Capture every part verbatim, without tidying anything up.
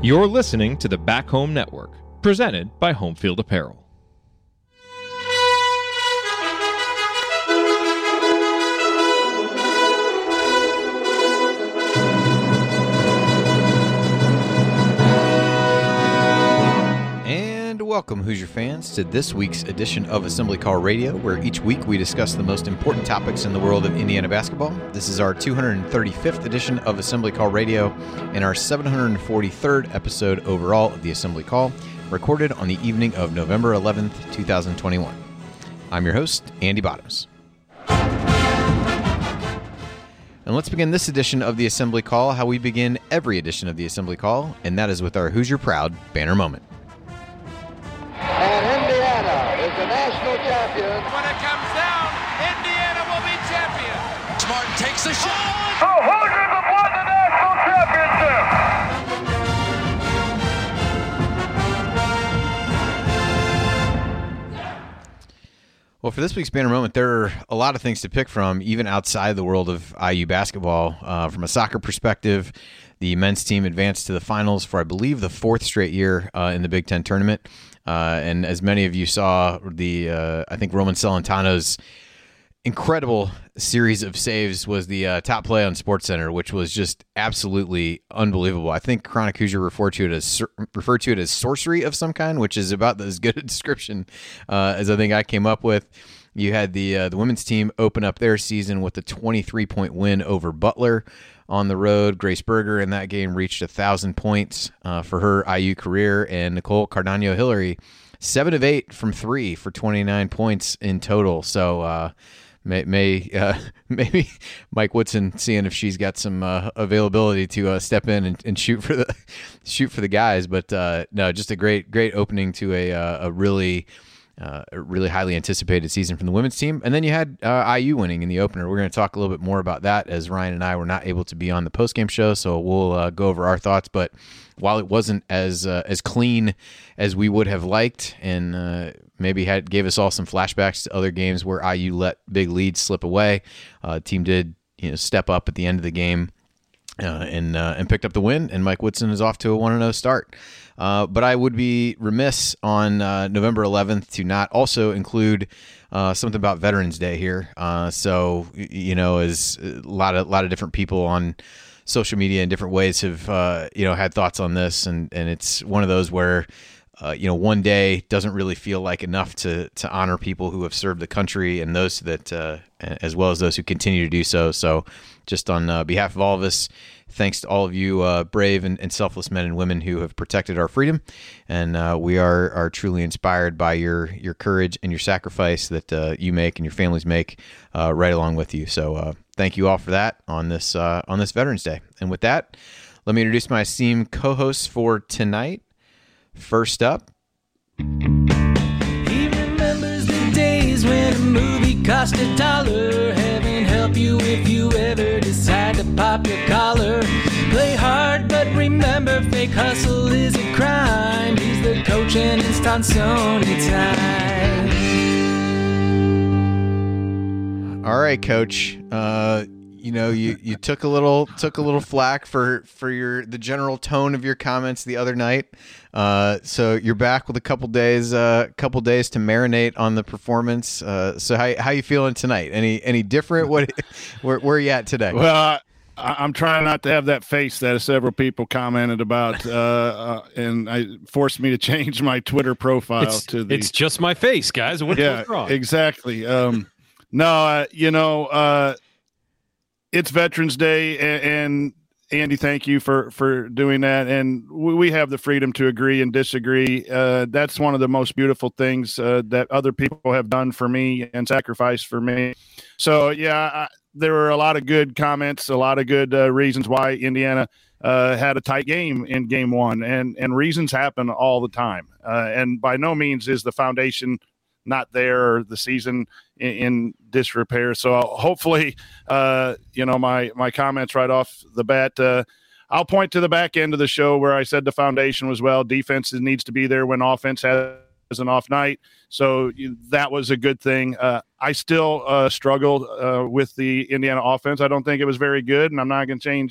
You're listening to the Back Home Network, presented by Homefield Apparel. Welcome, Hoosier fans, to this week's edition of Assembly Call Radio, where each week we discuss the most important topics in the world of Indiana basketball. This is our two hundred thirty-fifth edition of Assembly Call Radio and our seven hundred forty-third episode overall of the Assembly Call, recorded on the evening of November eleventh, twenty twenty-one. I'm your host, Andy Bottoms. And let's begin this edition of the Assembly Call how we begin every edition of the Assembly Call, and that is with our Hoosier Proud banner moment. And Indiana is the national champion. When it comes down, Indiana will be champion. Martin takes the shot. The Hoosiers have won the national championship. Well, for this week's banner moment, there are a lot of things to pick from, even outside the world of I U basketball. Uh, from a soccer perspective, the men's team advanced to the finals for, I believe, the fourth straight year uh, in the Big Ten tournament. Uh, and as many of you saw, the uh, I think Roman Celentano's incredible series of saves was the uh, top play on SportsCenter, which was just absolutely unbelievable. I think Chronic Hoosier referred to it as referred to it as sorcery of some kind, which is about as good a description uh, as I think I came up with. You had the uh, the women's team open up their season with a twenty-three point win over Butler on the road. Grace Berger in that game reached one thousand points uh, for her I U career, and Nicole Cardano-Hillary, seven of eight from three for twenty-nine points in total. So uh, may, may uh, maybe Mike Woodson seeing if she's got some uh, availability to uh, step in and, and shoot for the shoot for the guys. But uh, no, just a great great opening to a uh, a really. Uh, a really highly anticipated season from the women's team. And then you had uh, I U winning in the opener. We're going to talk a little bit more about that as Ryan and I were not able to be on the postgame show, so we'll uh, go over our thoughts. But while it wasn't as uh, as clean as we would have liked, and uh, maybe had gave us all some flashbacks to other games where I U let big leads slip away, uh, the team did you know step up at the end of the game uh, and uh, and picked up the win, and Mike Woodson is off to a one and oh start. Uh, but I would be remiss on uh, November eleventh to not also include uh, something about Veterans Day here. Uh, so, you know, as a lot of a lot of different people on social media in different ways have, uh, you know, had thoughts on this. And, and it's one of those where, uh, you know, one day doesn't really feel like enough to to honor people who have served the country and those that, uh, as well as those who continue to do so. So just on uh, behalf of all of us, thanks to all of you uh, brave and, and selfless men and women who have protected our freedom. And uh, we are are truly inspired by your your courage and your sacrifice that uh, you make and your families make uh, right along with you. So uh, thank you all for that on this uh, on this Veterans Day. And with that, let me introduce my esteemed co-hosts for tonight. First up, he remembers the days when a movie cost a dollar. Heaven help you if you ever decide to pop your collar. Play hard, but remember, fake hustle is a crime. He's the coach and it's Tonsoni time. All right, Coach. Uh, you know, you, you took a little took a little flack for, for your the general tone of your comments the other night. Uh, so you're back with a couple days, uh, couple days to marinate on the performance. Uh, so how how you feeling tonight? Any any different? What where where are you at today? Well, I, I'm trying not to have that face that several people commented about, uh, uh, and I forced me to change my Twitter profile it's, to the. It's just my face, guys. What, yeah, what's wrong? Exactly. Um, no, uh, you know, uh, it's Veterans Day, and, and Andy, thank you for, for doing that. And we, we have the freedom to agree and disagree. Uh, that's one of the most beautiful things uh, that other people have done for me and sacrificed for me. So, yeah, I, there were a lot of good comments, a lot of good uh, reasons why Indiana uh, had a tight game in game one. And, and reasons happen all the time. Uh, and by no means is the foundation not there or the season in, in disrepair. So hopefully, uh, you know, my, my comments right off the bat, uh, I'll point to the back end of the show where I said the foundation was well, defense needs to be there when offense has an off night. So that was a good thing. Uh, I still uh, struggled uh, with the Indiana offense. I don't think it was very good, and I'm not going to change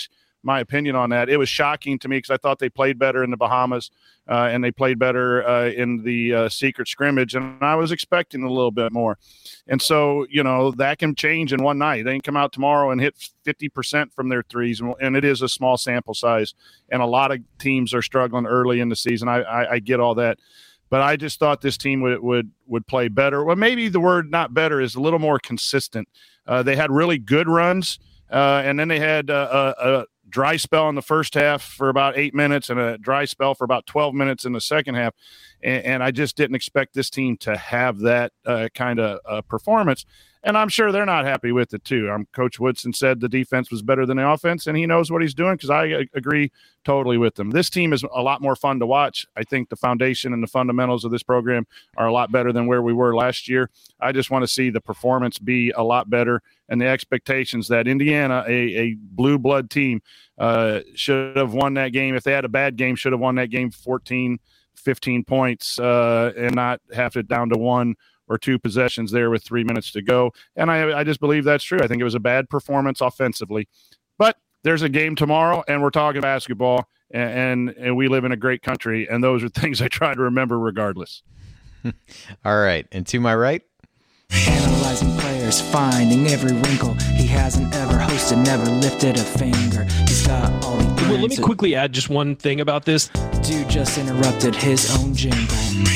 my opinion on that. It was shocking to me because I thought they played better in the Bahamas uh, and they played better uh, in the uh, secret scrimmage, and I was expecting a little bit more. And so, you know, that can change in one night. They can come out tomorrow and hit fifty percent from their threes, and, and it is a small sample size, and a lot of teams are struggling early in the season. I, I, I get all that. But I just thought this team would would would play better. Well, maybe the word not better is a little more consistent. Uh, they had really good runs, uh, and then they had uh, a, a dry spell in the first half for about eight minutes and a dry spell for about twelve minutes in the second half. And, and I just didn't expect this team to have that uh, kind of uh, performance. And I'm sure they're not happy with it, too. Um, Coach Woodson said the defense was better than the offense, and he knows what he's doing because I uh, agree totally with him. This team is a lot more fun to watch. I think the foundation and the fundamentals of this program are a lot better than where we were last year. I just want to see the performance be a lot better and the expectations that Indiana, a, a blue blood team, uh, should have won that game. If they had a bad game, should have won that game fourteen, fifteen points uh, and not have it down to one or two possessions there with three minutes to go. And I, I just believe that's true. I think it was a bad performance offensively. But there's a game tomorrow, and we're talking basketball, and, and, and we live in a great country, and those are things I try to remember regardless. All right. And to my right? Analyzing players, finding every wrinkle. He hasn't ever hosted, never lifted a finger. He's got all the answers. Well, let me quickly add just one thing about this. Dude just interrupted his own jingle.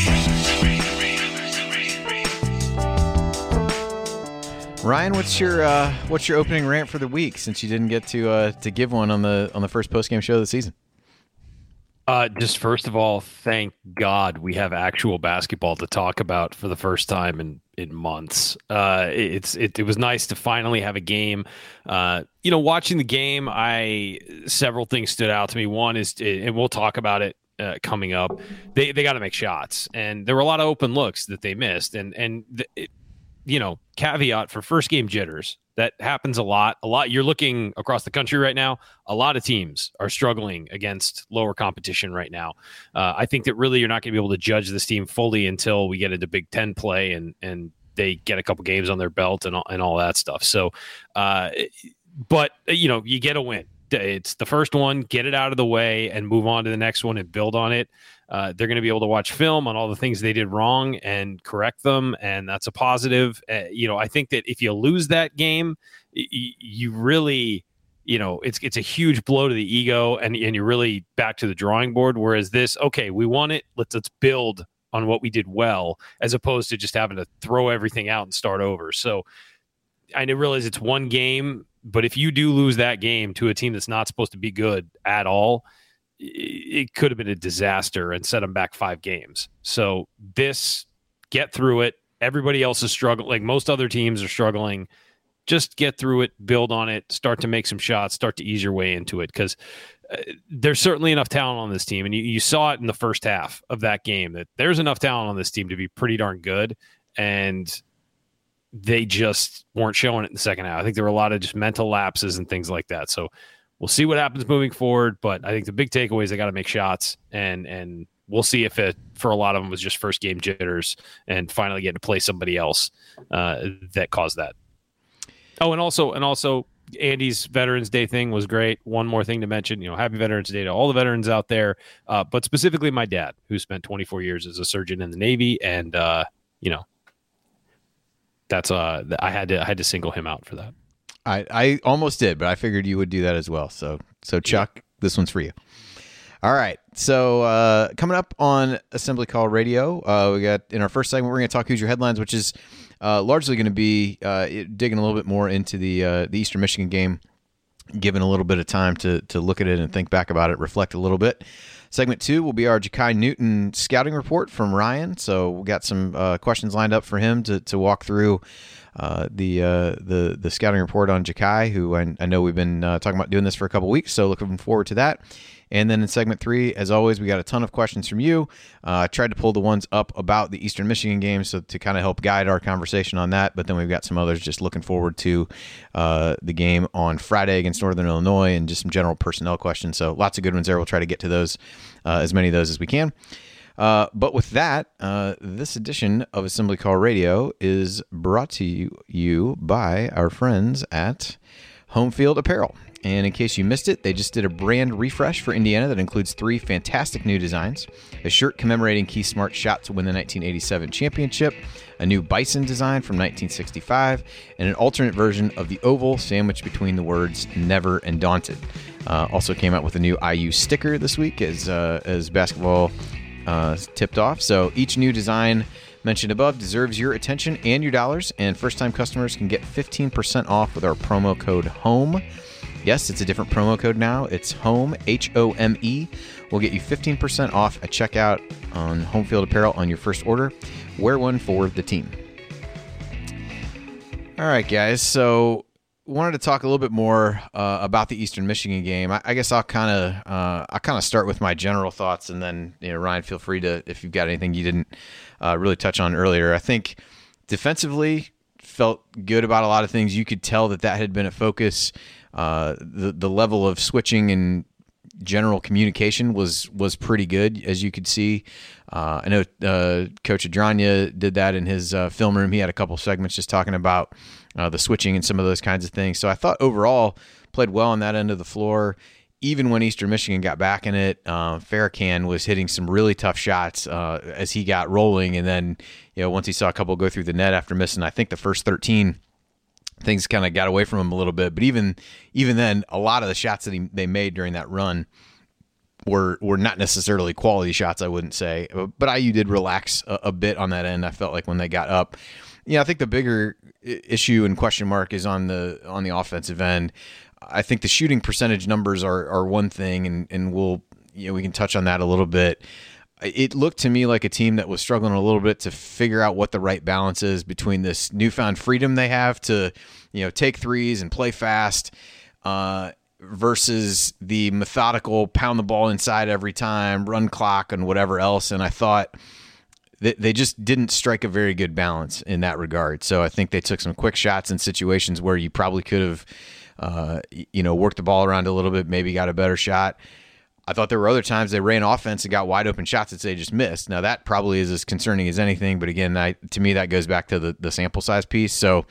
Ryan, what's your uh, what's your opening rant for the week? Since you didn't get to uh, to give one on the on the first postgame show of the season. Uh, just first of all, thank God we have actual basketball to talk about for the first time in, in months. Uh, it's it, it was nice to finally have a game. Uh, you know, watching the game, I several things stood out to me. One is, and we'll talk about it uh, coming up. They they got to make shots, and there were a lot of open looks that they missed, and and the, it, you know, caveat for first game jitters. That happens a lot. A lot. You're looking across the country right now. A lot of teams are struggling against lower competition right now. Uh, I think that really you're not going to be able to judge this team fully until we get into Big Ten play and and they get a couple games on their belt and all, and all that stuff. So, uh, but you know, you get a win. It's the first one. Get it out of the way and move on to the next one and build on it. Uh, they're going to be able to watch film on all the things they did wrong and correct them, and that's a positive. Uh, you know, I think that if you lose that game, y- you really, you know, it's it's a huge blow to the ego, and and you're really back to the drawing board. Whereas this, okay, we won it. Let's let's build on what we did well, as opposed to just having to throw everything out and start over. So I realize it's one game, but if you do lose that game to a team that's not supposed to be good at all, it could have been a disaster and set them back five games. So this, get through it. Everybody else is struggling. Like most other teams are struggling. Just get through it, build on it, start to make some shots, start to ease your way into it. Because uh, there's certainly enough talent on this team. And you, you saw it in the first half of that game that there's enough talent on this team to be pretty darn good. And they just weren't showing it in the second half. I think there were a lot of just mental lapses and things like that. So we'll see what happens moving forward, but I think the big takeaway is they got to make shots, and and we'll see if it, for a lot of them, was just first game jitters and finally getting to play somebody else uh, that caused that. Oh, and also, and also, Andy's Veterans Day thing was great. One more thing to mention, you know, happy Veterans Day to all the veterans out there, uh, but specifically my dad, who spent twenty-four years as a surgeon in the Navy, and uh, you know, that's uh, I had to I had to single him out for that. I, I almost did, but I figured you would do that as well. So, so Chuck, yeah. This one's for you. All right. So uh, coming up on Assembly Call Radio, uh, we got in our first segment, we're going to talk Hoosier Headlines, which is uh, largely going to be uh, digging a little bit more into the uh, the Eastern Michigan game, giving a little bit of time to to look at it and think back about it, reflect a little bit. Segment two will be our Ja'Kai Newton scouting report from Ryan. So we got some uh, questions lined up for him to to walk through uh, the uh, the the scouting report on Ja'Kai, who I, I know we've been uh, talking about doing this for a couple weeks. So looking forward to that. And then in segment three, as always, we got a ton of questions from you. I uh, tried to pull the ones up about the Eastern Michigan game so to kind of help guide our conversation on that. But then we've got some others just looking forward to uh, the game on Friday against Northern Illinois and just some general personnel questions. So lots of good ones there. We'll try to get to those, uh, as many of those as we can. Uh, but with that, uh, this edition of Assembly Call Radio is brought to you, you by our friends at Home Field Apparel. And in case you missed it, they just did a brand refresh for Indiana that includes three fantastic new designs: a shirt commemorating Keith Smart's shot to win the nineteen eighty-seven championship, a new bison design from nineteen sixty-five, and an alternate version of the oval sandwiched between the words never and daunted. Uh, also came out with a new I U sticker this week as, uh, as basketball uh, tipped off. So each new design mentioned above deserves your attention and your dollars, and first-time customers can get fifteen percent off with our promo code HOME. Yes, it's a different promo code now. It's HOME, H O M E. We'll get you fifteen percent off at checkout on Home Field Apparel on your first order. Wear one for the team. All right, guys. So wanted to talk a little bit more uh, about the Eastern Michigan game. I, I guess I'll kind of uh, I'll kind of start with my general thoughts, and then you know, Ryan, feel free to, if you've got anything you didn't uh, really touch on earlier. I think defensively felt good about a lot of things. You could tell that that had been a focus. Uh, the the level of switching and general communication was was pretty good, as you could see. Uh, I know uh, Coach Adranya did that in his uh, film room. He had a couple segments just talking about uh, the switching and some of those kinds of things. So I thought overall played well on that end of the floor. Even when Eastern Michigan got back in it, uh, Farrakhan was hitting some really tough shots uh, as he got rolling. And then, you know, once he saw a couple go through the net after missing, I think the first thirteen, things kind of got away from him a little bit. But even even then, a lot of the shots that he, they made during that run were were not necessarily quality shots, I wouldn't say. But I U did relax a, a bit on that end. I felt like when they got up. Yeah, I think the bigger issue and question mark is on the on the offensive end. I think the shooting percentage numbers are are one thing, and, and we'll you know we can touch on that a little bit. It looked to me like a team that was struggling a little bit to figure out what the right balance is between this newfound freedom they have to, you know, take threes and play fast, uh, versus the methodical pound the ball inside every time, run clock and whatever else. And I thought that they just didn't strike a very good balance in that regard. So I think they took some quick shots in situations where you probably could have, uh, you know, worked the ball around a little bit, maybe got a better shot. I thought there were other times they ran offense and got wide open shots that they just missed. Now that probably is as concerning as anything, but again, I, to me that goes back to the, the sample size piece. So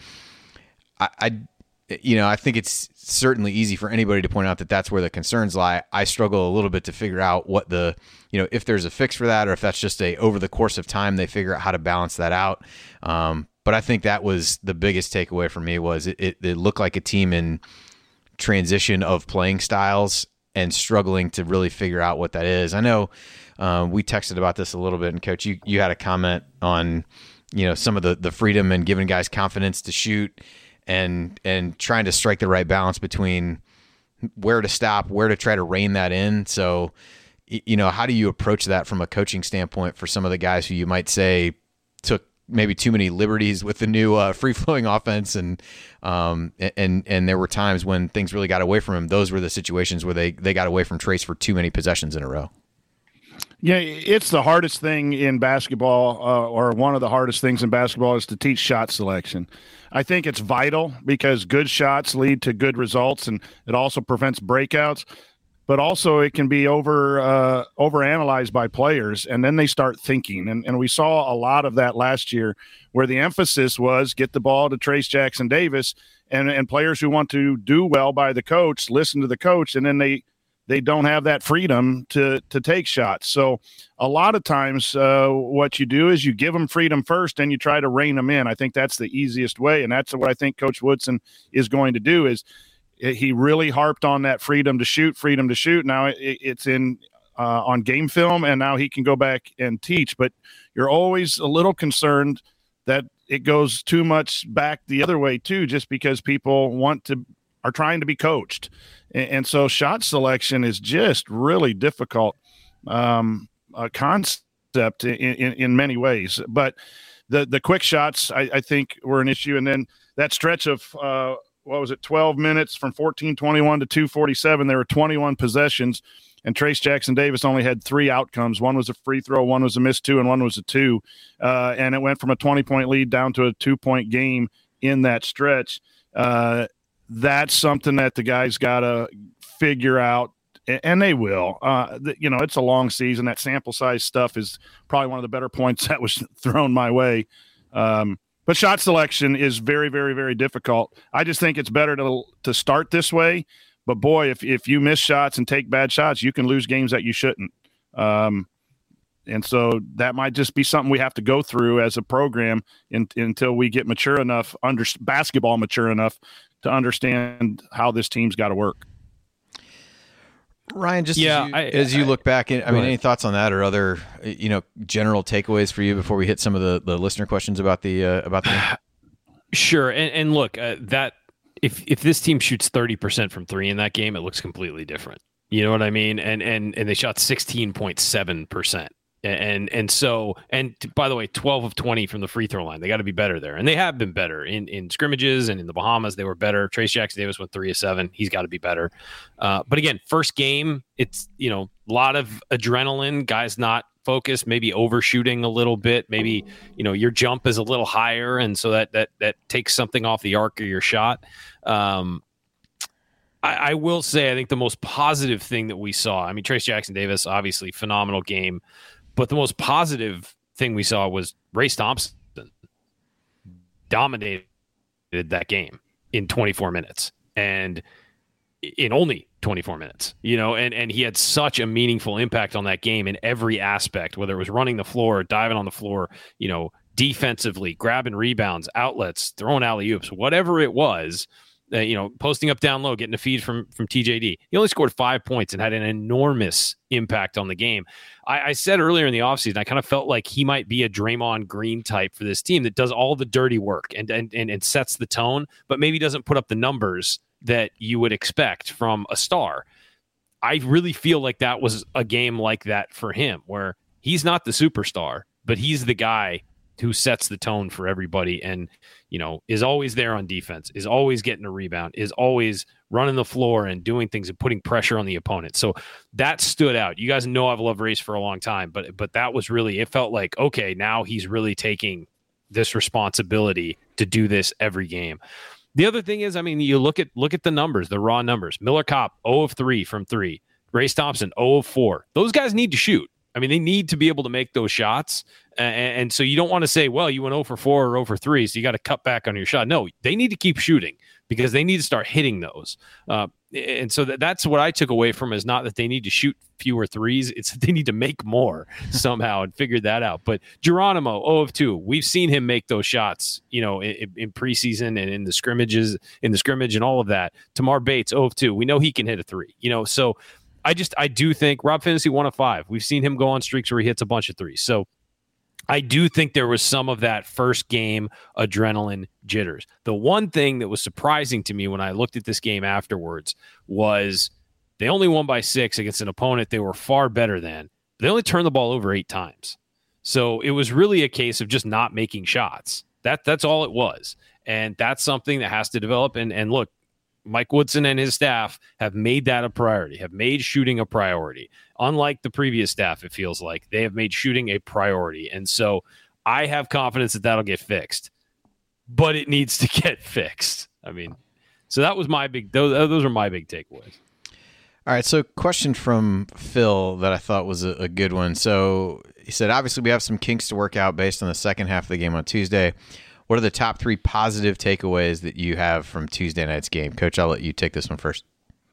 I, I, you know, I think it's certainly easy for anybody to point out that that's where the concerns lie. I struggle a little bit to figure out what the, you know, if there's a fix for that, or if that's just a over the course of time they figure out how to balance that out. Um, but I think that was the biggest takeaway for me was it, it, it looked like a team in transition of playing styles and struggling to really figure out what that is. I know uh, we texted about this a little bit, and Coach, you, you had a comment on, you know, some of the, the freedom and giving guys confidence to shoot and and trying to strike the right balance between where to stop, where to try to rein that in. So, you know, how do you approach that from a coaching standpoint for some of the guys who you might say took maybe too many liberties with the new uh, free-flowing offense, and um, and and there were times when things really got away from him. Those were the situations where they, they got away from Trace for too many possessions in a row. Yeah, it's the hardest thing in basketball, uh, or one of the hardest things in basketball, is to teach shot selection. I think it's vital because good shots lead to good results, and it also prevents breakouts. But also it can be over uh, overanalyzed by players, and then they start thinking. And, and we saw a lot of that last year where the emphasis was get the ball to Trace Jackson Davis, and, and players who want to do well by the coach listen to the coach, and then they they don't have that freedom to to take shots. So a lot of times uh, what you do is you give them freedom first and you try to rein them in. I think that's the easiest way, and that's what I think Coach Woodson is going to do is – he really harped on that freedom to shoot, freedom to shoot. Now it's in uh, on game film, and now he can go back and teach. But you're always a little concerned that it goes too much back the other way too, just because people want to are trying to be coached, and, and so shot selection is just really difficult um, a concept in, in, in many ways. But the the quick shots I, I think were an issue, and then that stretch of uh, what was it, twelve minutes from fourteen twenty-one to two forty-seven, there were twenty-one possessions, and Trace Jackson Davis only had three outcomes. One was a free throw, one was a missed two, and one was a two. Uh, and it went from a twenty-point lead down to a two-point game in that stretch. Uh, that's something that the guys got to figure out, and they will. Uh, the, you know, it's a long season. That sample size stuff is probably one of the better points that was thrown my way. Um, But shot selection is very, very, very difficult. I just think it's better to to start this way. But, boy, if, if you miss shots and take bad shots, you can lose games that you shouldn't. Um, and so that might just be something we have to go through as a program in, until we get mature enough, under, basketball mature enough to understand how this team's got to work. Ryan, just yeah, as you, I, as you I, look back, in, I mean, ahead. any thoughts on that or other, you know, general takeaways for you before we hit some of the, the listener questions about the uh, about the game? Sure, and, and look, uh, that if if this team shoots thirty percent from three in that game, it looks completely different. You know what I mean? And and and they shot sixteen point seven percent. And and so and t- by the way, twelve of twenty from the free throw line. They got to be better there, and they have been better in, in scrimmages and in the Bahamas. They were better. Trace Jackson Davis went three of seven. He's got to be better. Uh, but again, first game, it's you know a lot of adrenaline. Guys not focused, maybe overshooting a little bit. Maybe you know your jump is a little higher, and so that that that takes something off the arc of your shot. Um, I, I will say, I think the most positive thing that we saw. I mean, Trace Jackson Davis, obviously phenomenal game. But the most positive thing we saw was Race Thompson dominated that game in twenty-four minutes and in only twenty-four minutes, you know, and, and he had such a meaningful impact on that game in every aspect, whether it was running the floor, diving on the floor, you know, defensively, grabbing rebounds, outlets, throwing alley-oops, whatever it was. Uh, you know, posting up down low, getting a feed from from T J D. He only scored five points and had an enormous impact on the game. I, I said earlier in the offseason, I kind of felt like he might be a Draymond Green type for this team that does all the dirty work and and and, and sets the tone, but maybe doesn't put up the numbers that you would expect from a star. I really feel like that was a game like that for him, where he's not the superstar, but he's the guy who sets the tone for everybody and, you know, is always there on defense, is always getting a rebound, is always running the floor and doing things and putting pressure on the opponent. So that stood out. You guys know I've loved Race for a long time, but but that was really, it felt like, okay, now he's really taking this responsibility to do this every game. The other thing is, I mean, you look at look at the numbers, the raw numbers. Miller Kopp, zero of three from three. Race Thompson, zero of four. Those guys need to shoot. I mean, they need to be able to make those shots. And, and so you don't want to say, well, you went zero for four or zero for three, so you got to cut back on your shot. No, they need to keep shooting because they need to start hitting those. Uh, and so that, that's what I took away from is not that they need to shoot fewer threes. It's that they need to make more somehow and figured that out. But Geronimo, zero of two. We've seen him make those shots, you know, in, in preseason and in the scrimmages, in the scrimmage and all of that. Tamar Bates, zero of two. We know he can hit a three, you know, so I just, I do think Rob Finney, one of five. We've seen him go on streaks where he hits a bunch of threes. So I do think there was some of that first game adrenaline jitters. The one thing that was surprising to me when I looked at this game afterwards was they only won by six against an opponent they were far better than. They only turned the ball over eight times. So it was really a case of just not making shots. That That's all it was. And that's something that has to develop. And, and look, Mike Woodson and his staff have made that a priority, have made shooting a priority. Unlike the previous staff, it feels like they have made shooting a priority. And so I have confidence that that'll get fixed, but it needs to get fixed. I mean, so that was my big, those, those are my big takeaways. All right, so question from Phil that I thought was a, a good one. So he said, obviously we have some kinks to work out based on the second half of the game on Tuesday. What are the top three positive takeaways that you have from Tuesday night's game? Coach, I'll let you take this one first.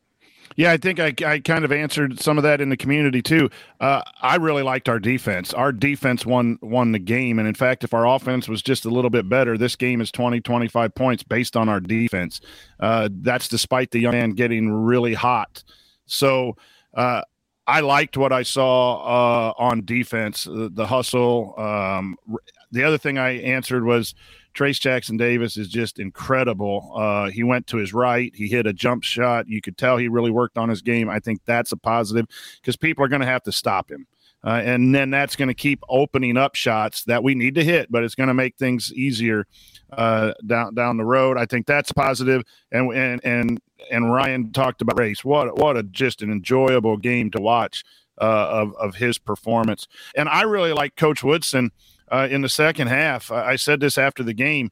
Yeah, I think I, I kind of answered some of that in the community too. Uh, I really liked our defense. Our defense won won the game. And in fact, if our offense was just a little bit better, this game is twenty, twenty-five points based on our defense. Uh, that's despite the young man getting really hot. So uh, I liked what I saw uh, on defense, the, the hustle. Um, the other thing I answered was Trace Jackson Davis is just incredible. Uh, he went to his right. He hit a jump shot. You could tell he really worked on his game. I think that's a positive because people are going to have to stop him. Uh, and then that's going to keep opening up shots that we need to hit, but it's going to make things easier uh, down down the road. I think that's positive. And and and and Ryan talked about Race. What what a just an enjoyable game to watch uh, of of his performance. And I really like Coach Woodson. Uh, in the second half, I said this after the game,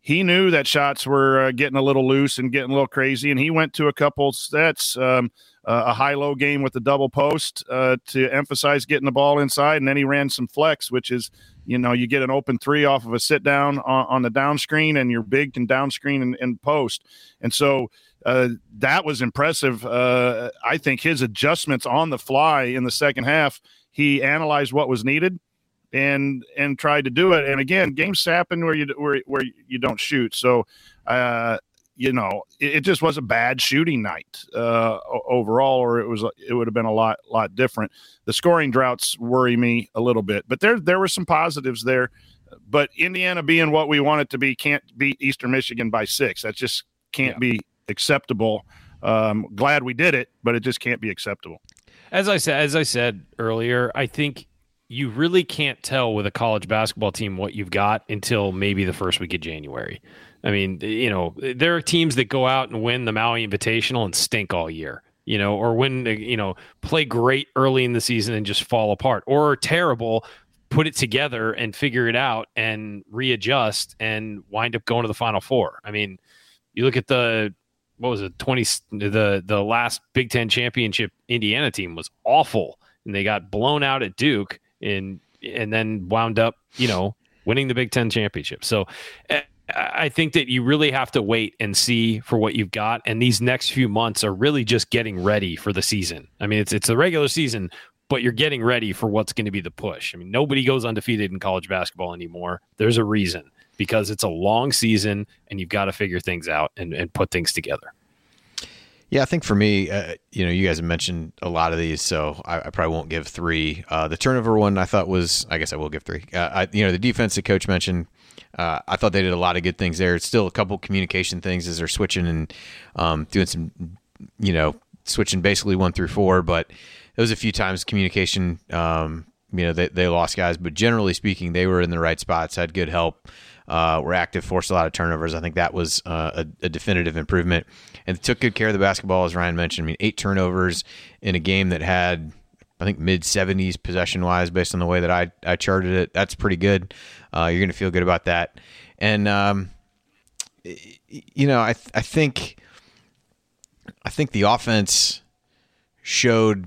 he knew that shots were uh, getting a little loose and getting a little crazy, and he went to a couple sets, um, uh, a high-low game with the double post uh, to emphasize getting the ball inside, and then he ran some flex, which is, you know, you get an open three off of a sit-down on, on the down screen, and your big can down screen and, and post. And so uh, that was impressive. Uh, I think his adjustments on the fly in the second half, he analyzed what was needed, and and tried to do it. And again, games happen where you where where you don't shoot. So, uh, you know, it, it just was a bad shooting night uh, overall, or it was it would have been a lot lot different. The scoring droughts worry me a little bit, but there there were some positives there. But Indiana, being what we want it to be, can't beat Eastern Michigan by six. That just can't yeah. be acceptable. Um, glad we did it, but it just can't be acceptable. As I said, as I said earlier, I think you really can't tell with a college basketball team what you've got until maybe the first week of January. I mean, you know, there are teams that go out and win the Maui Invitational and stink all year, you know, or win, you know, play great early in the season and just fall apart, or are terrible, put it together and figure it out and readjust and wind up going to the Final Four. I mean, you look at the, what was it, twenty, the, the last Big Ten championship Indiana team was awful, and they got blown out at Duke. And and then wound up, you know, winning the Big Ten championship. So I think that you really have to wait and see for what you've got. And these next few months are really just getting ready for the season. I mean, it's it's a regular season, but you're getting ready for what's going to be the push. I mean, nobody goes undefeated in college basketball anymore. There's a reason, because it's a long season and you've got to figure things out and, and put things together. Yeah, I think for me, uh, you know, you guys have mentioned a lot of these, so I, I probably won't give three. Uh, the turnover one I thought was, I guess I will give three. Uh, I, you know, the defense the coach mentioned, uh, I thought they did a lot of good things there. It's still a couple communication things as they're switching and um, doing some, you know, switching basically one through four, but there was a few times communication, um, you know, they, they lost guys, but generally speaking, they were in the right spots, had good help. Uh, were active, forced a lot of turnovers. I think that was uh, a, a definitive improvement, and took good care of the basketball, as Ryan mentioned. I mean, eight turnovers in a game that had, I think, mid seventies possession-wise, based on the way that I, I charted it. That's pretty good. Uh, you're going to feel good about that. And um, you know, I th- I think I think the offense showed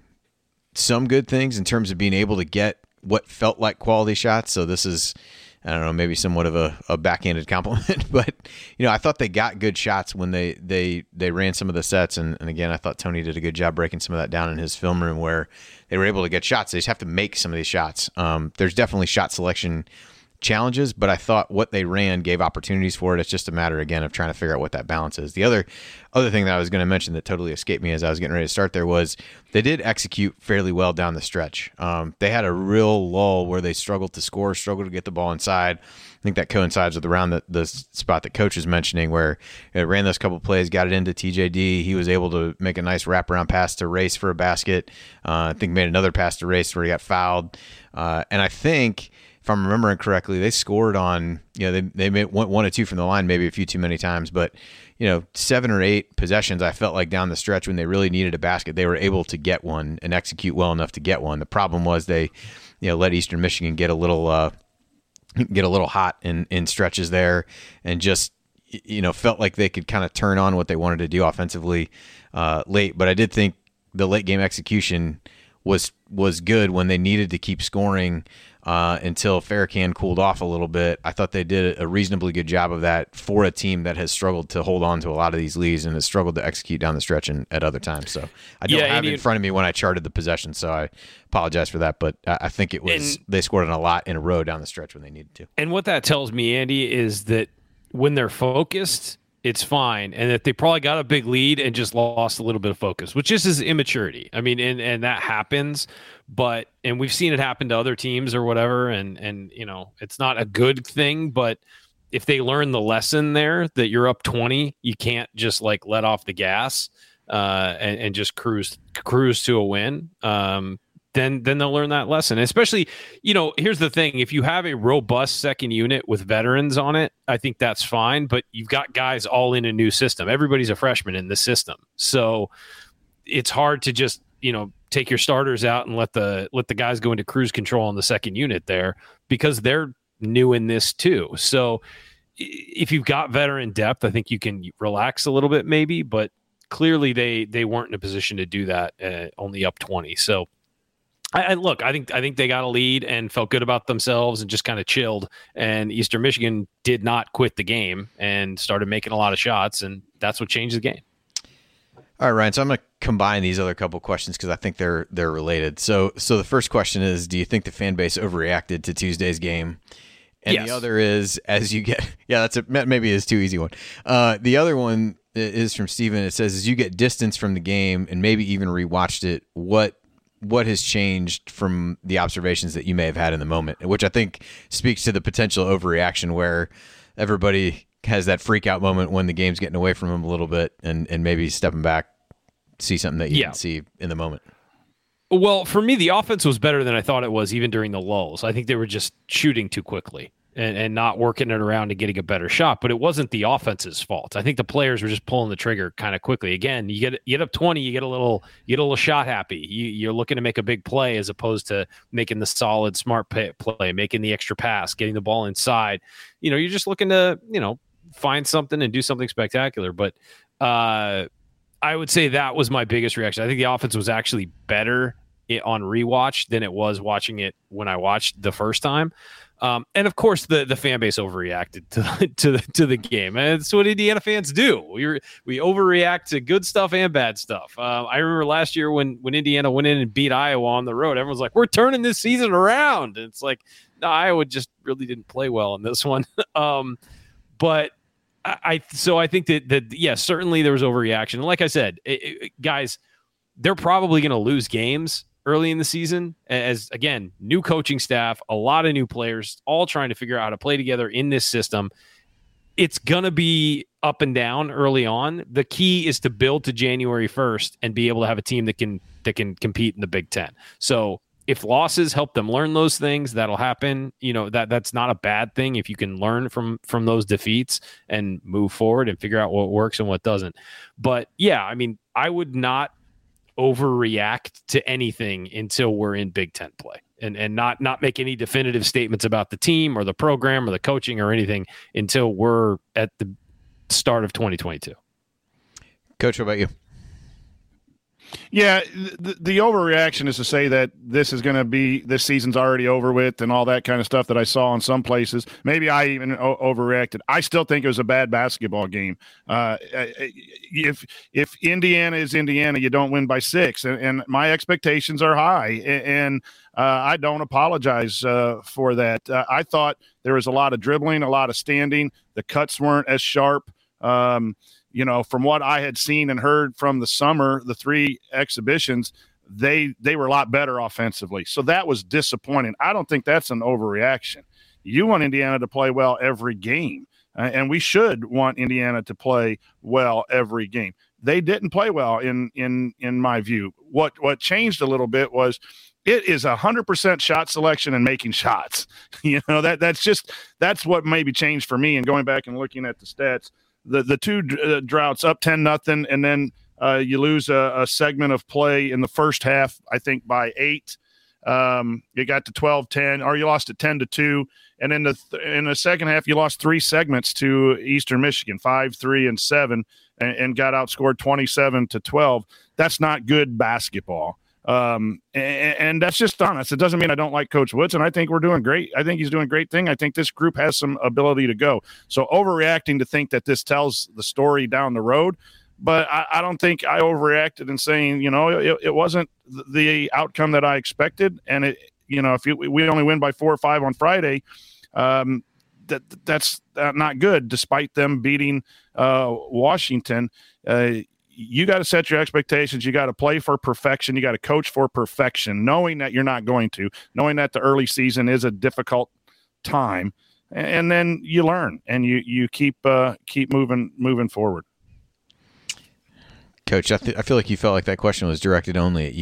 some good things in terms of being able to get what felt like quality shots. So this is, I don't know, maybe somewhat of a, a backhanded compliment, but you know, I thought they got good shots when they they they ran some of the sets, and, and again, I thought Tony did a good job breaking some of that down in his film room where they were able to get shots. They just have to make some of these shots. Um, there's definitely shot selection challenges, but I thought what they ran gave opportunities for it. It's just a matter, again, of trying to figure out what that balance is. The other other thing that I was going to mention that totally escaped me as I was getting ready to start there was they did execute fairly well down the stretch. Um, they had a real lull where they struggled to score, struggled to get the ball inside. I think that coincides with around the, the spot that Coach is mentioning where it ran those couple plays, got it into T J D. He was able to make a nice wraparound pass to Race for a basket. Uh, I think made another pass to Race where he got fouled. Uh, and I think, if I'm remembering correctly, they scored on, you know, they they made one, one or two from the line, maybe a few too many times, but, you know, seven or eight possessions, I felt like down the stretch when they really needed a basket, they were able to get one and execute well enough to get one. The problem was they, you know, let Eastern Michigan get a little, uh, get a little hot in, in stretches there, and just, you know, felt like they could kind of turn on what they wanted to do offensively uh, late. But I did think the late game execution was was good when they needed to keep scoring uh, until Farrakhan cooled off a little bit. I thought they did a reasonably good job of that for a team that has struggled to hold on to a lot of these leads and has struggled to execute down the stretch and at other times. So I don't yeah, have it you, in front of me when I charted the possession, so I apologize for that. But I think it was and, they scored on a lot in a row down the stretch when they needed to. And what that tells me, Andy, is that when they're focused, it's fine, and that they probably got a big lead and just lost a little bit of focus, which just is immaturity. I mean, and, and that happens, but and we've seen it happen to other teams or whatever, and and you know, it's not a good thing, but if they learn the lesson there that you're up twenty, you can't just like let off the gas uh, and, and just cruise cruise to a win. Um, then then they'll learn that lesson. Especially, you know, here's the thing. If you have a robust second unit with veterans on it, I think that's fine. But you've got guys all in a new system. Everybody's a freshman in the system. So it's hard to just, you know, take your starters out and let the let the guys go into cruise control on the second unit there, because they're new in this too. So if you've got veteran depth, I think you can relax a little bit maybe, but clearly they they weren't in a position to do that, uh, only up twenty. So I, I look, I think I think they got a lead and felt good about themselves and just kind of chilled. And Eastern Michigan did not quit the game and started making a lot of shots, and that's what changed the game. All right, Ryan. So I'm going to combine these other couple questions because I think they're they're related. So so the first question is, do you think the fan base overreacted to Tuesday's game? And yes. The other is, as you get, yeah, that's a, maybe it's too easy one. Uh, the other one is from Steven. It says, as you get distance from the game and maybe even rewatched it, what what has changed from the observations that you may have had in the moment? Which I think speaks to the potential overreaction where everybody has that freak out moment when the game's getting away from them a little bit and, and maybe stepping back, see something that you yeah. didn't see in the moment. Well, for me, the offense was better than I thought it was, even during the lulls. I think they were just shooting too quickly and, and not working it around and getting a better shot. But it wasn't the offense's fault. I think the players were just pulling the trigger kind of quickly. Again, you get you get up twenty, you get a little you get a little shot happy. You, you're looking to make a big play as opposed to making the solid, smart pay, play, making the extra pass, getting the ball inside. You know, you're just looking to you know find something and do something spectacular. But uh, I would say that was my biggest reaction. I think the offense was actually better on rewatch than it was watching it when I watched the first time. Um, and of course the, the fan base overreacted to, to the, to the game. And it's what Indiana fans do. We re, we overreact to good stuff and bad stuff. Uh, I remember last year when, when Indiana went in and beat Iowa on the road, everyone's like, we're turning this season around. And it's like, no, Iowa just really didn't play well in this one. um, but I, I, so I think that, that, yeah, certainly there was overreaction. And like I said, it, it, guys, they're probably going to lose games early in the season as, again, new coaching staff, a lot of new players, all trying to figure out how to play together in this system. It's going to be up and down early on. The key is to build to January first and be able to have a team that can that can compete in the Big Ten. So if losses help them learn those things, that'll happen. You know, that that's not a bad thing if you can learn from from those defeats and move forward and figure out what works and what doesn't. But yeah, I mean, I would not overreact to anything until we're in Big Ten play and, and not, not make any definitive statements about the team or the program or the coaching or anything until we're at the start of twenty twenty-two. Coach, what about you? Yeah, the, the overreaction is to say that this is going to be this season's already over with and all that kind of stuff that I saw in some places. Maybe I even o- overreacted. I still think it was a bad basketball game. Uh, if if Indiana is Indiana, you don't win by six, and, and my expectations are high, and uh, I don't apologize uh, for that. Uh, I thought there was a lot of dribbling, a lot of standing. The cuts weren't as sharp. Um, You know, from what I had seen and heard from the summer, the three exhibitions, they they were a lot better offensively. So that was disappointing. I don't think that's an overreaction. You want Indiana to play well every game, uh, and we should want Indiana to play well every game. They didn't play well in in in my view. What what changed a little bit was it is a hundred percent shot selection and making shots. You know, that that's just that's what maybe changed for me. And going back and looking at the stats. The the two uh, droughts up ten nothing, and then uh, you lose a, a segment of play in the first half. I think by eight, um, you got to twelve ten, or you lost it ten to two, and in the th- in the second half you lost three segments to Eastern Michigan, five, three, and seven, and, and got outscored twenty-seven to twelve. That's not good basketball. Um, and, and that's just honest. It doesn't mean I don't like Coach Woods, and I think we're doing great. I think he's doing a great thing. I think this group has some ability to go. So overreacting to think that this tells the story down the road, but I, I don't think I overreacted in saying, you know, it, it wasn't the outcome that I expected. And it, you know, if you, we only win by four or five on Friday, um, that that's not good, despite them beating uh, Washington. Uh, You got to set your expectations. You got to play for perfection. You got to coach for perfection, knowing that you're not going to, knowing that the early season is a difficult time, and then you learn and you you keep uh, keep moving moving forward. Coach, I, th- I feel like you felt like that question was directed only at you.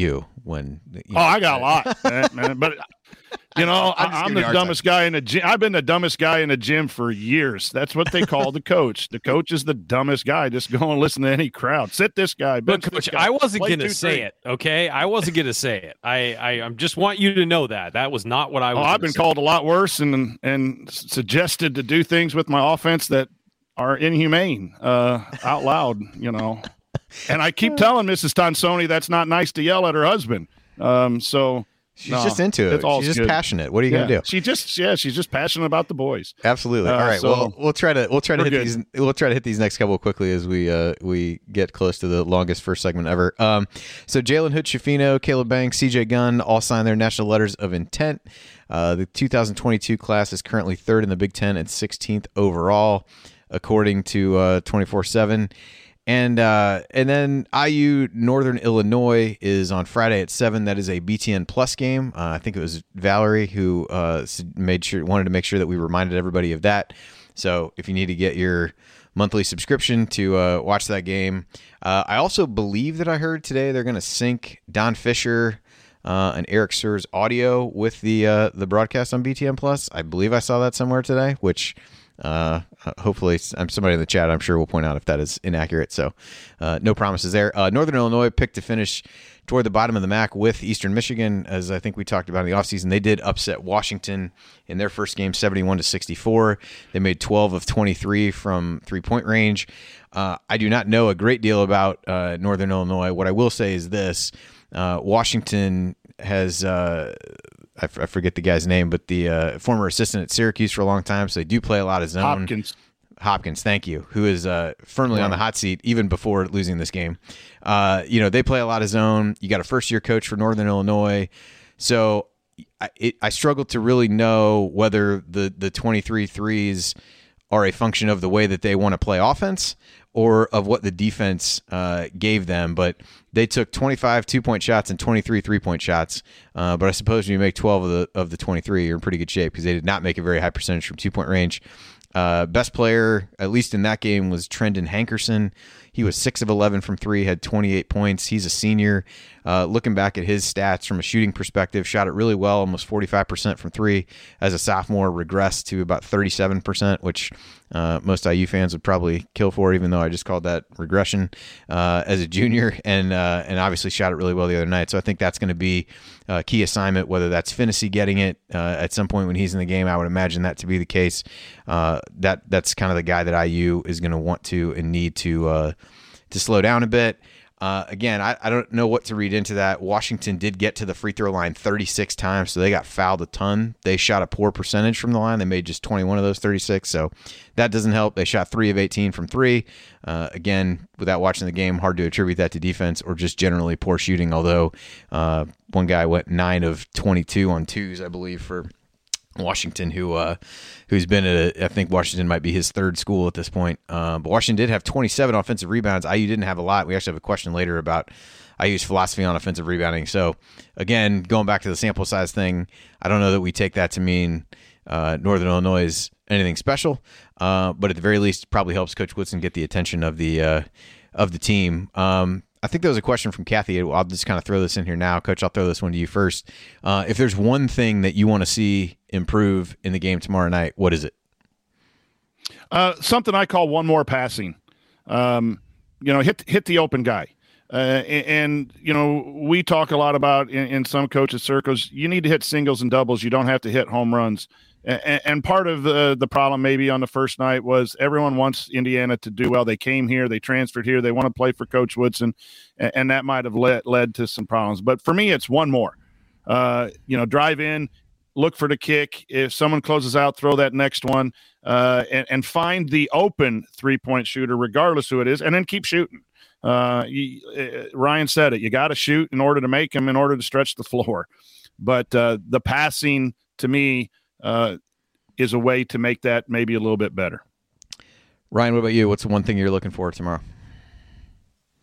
when. You oh, know, I got a lot, man, man. But you know, I'm, I'm the dumbest guy in the gym. I've been the dumbest guy in the gym for years. That's what they call the coach. The coach is the dumbest guy. Just go and listen to any crowd. Sit this guy. But coach, guy, I wasn't play going to two, say three. it. Okay, I wasn't going to say it. I, I, I just want you to know that that was not what I was. Oh, I've been say. called a lot worse and and suggested to do things with my offense that are inhumane uh, out loud. You know, and I keep telling Missus Tonsoni that's not nice to yell at her husband. Um, so. She's no, just into it. She's just good. passionate. What are you yeah. gonna do? She just yeah, she's just passionate about the boys. Absolutely. Uh, All right. so well, we'll try to we'll try to hit good. these we'll try to hit these next couple quickly as we uh we get close to the longest first segment ever. Um, so Jalen Hood-Schifino, Caleb Banks, C J Gunn all signed their national letters of intent. Uh, the two thousand twenty-two class is currently third in the Big Ten and sixteenth overall, according to uh, twenty-four seven. And uh, and then I U Northern Illinois is on Friday at seven. That is a B T N Plus game. Uh, I think it was Valerie who uh, made sure wanted to make sure that we reminded everybody of that. So if you need to get your monthly subscription to uh, watch that game, uh, I also believe that I heard today they're going to sync Don Fisher uh, and Eric Sear's audio with the uh, the broadcast on B T N Plus. I believe I saw that somewhere today, which. Uh, hopefully, I'm somebody in the chat. I'm sure will point out if that is inaccurate. So, uh, no promises there. Uh, Northern Illinois picked to finish toward the bottom of the M A C with Eastern Michigan, as I think we talked about in the offseason. They did upset Washington in their first game, seventy-one to sixty-four. They made twelve of twenty-three from three point range. Uh, I do not know a great deal about uh, Northern Illinois. What I will say is this: uh, Washington has. Uh, I, f- I forget the guy's name, but the uh, former assistant at Syracuse for a long time, so they do play a lot of zone. Hopkins. Hopkins, thank you, who is uh, firmly right on the hot seat even before losing this game. Uh, you know, they play a lot of zone. You got a first-year coach for Northern Illinois. So I, it, I struggle to really know whether the, the twenty-three threes are a function of the way that they want to play offense or of what the defense uh, gave them. But they took twenty-five two-point shots and twenty-three three-point shots. Uh, but I suppose when you make twelve of the of the twenty-three, you're in pretty good shape because they did not make a very high percentage from two-point range. Uh, best player, at least in that game, was Trendon Hankerson. He was six of eleven from three, had twenty-eight points. He's a senior. Uh, looking back at his stats from a shooting perspective, shot it really well, almost forty-five percent from three. As a sophomore, regressed to about thirty-seven percent, which uh, most I U fans would probably kill for, even though I just called that regression uh, as a junior, and uh, and obviously shot it really well the other night. So I think that's going to be a key assignment, whether that's Finney getting it uh, at some point when he's in the game. I would imagine that to be the case. Uh, that that's kind of the guy that I U is going to want to and need to uh, to slow down a bit. Uh, again, I, I don't know what to read into that. Washington did get to the free throw line thirty-six times, so they got fouled a ton. They shot a poor percentage from the line. They made just twenty-one of those thirty-six, so that doesn't help. They shot three of eighteen from three. Uh, again, without watching the game, hard to attribute that to defense or just generally poor shooting, although uh, one guy went nine of twenty-two on twos, I believe, for Washington, who uh, who's been at a, I think Washington might be his third school at this point. Uh, but Washington did have twenty-seven offensive rebounds. I U didn't have a lot. We actually have a question later about I U's philosophy on offensive rebounding. So again, going back to the sample size thing, I don't know that we take that to mean uh, Northern Illinois is anything special, uh, but at the very least, it probably helps Coach Woodson get the attention of the uh, of the team. Um, I think there was a question from Kathy. I'll just kind of throw this in here now. Coach, I'll throw this one to you first. Uh, if there's one thing that you want to see improve in the game tomorrow night, what is it? Uh, something I call one more passing. Um, you know, hit hit the open guy. Uh, and, and, you know, we talk a lot about in, in some coaches' circles, you need to hit singles and doubles. You don't have to hit home runs. And, and part of the, the problem maybe on the first night was everyone wants Indiana to do well. They came here, they transferred here, they want to play for Coach Woodson, and, and that might have led, led to some problems. But for me, it's one more. Uh, you know, drive in, look for the kick. If someone closes out, throw that next one, uh, and, and find the open three-point shooter, regardless who it is, and then keep shooting. Uh, you, uh, Ryan said it. You got to shoot in order to make them, in order to stretch the floor. But uh, the passing, to me, uh, is a way to make that maybe a little bit better. Ryan, what about you? What's the one thing you're looking for tomorrow?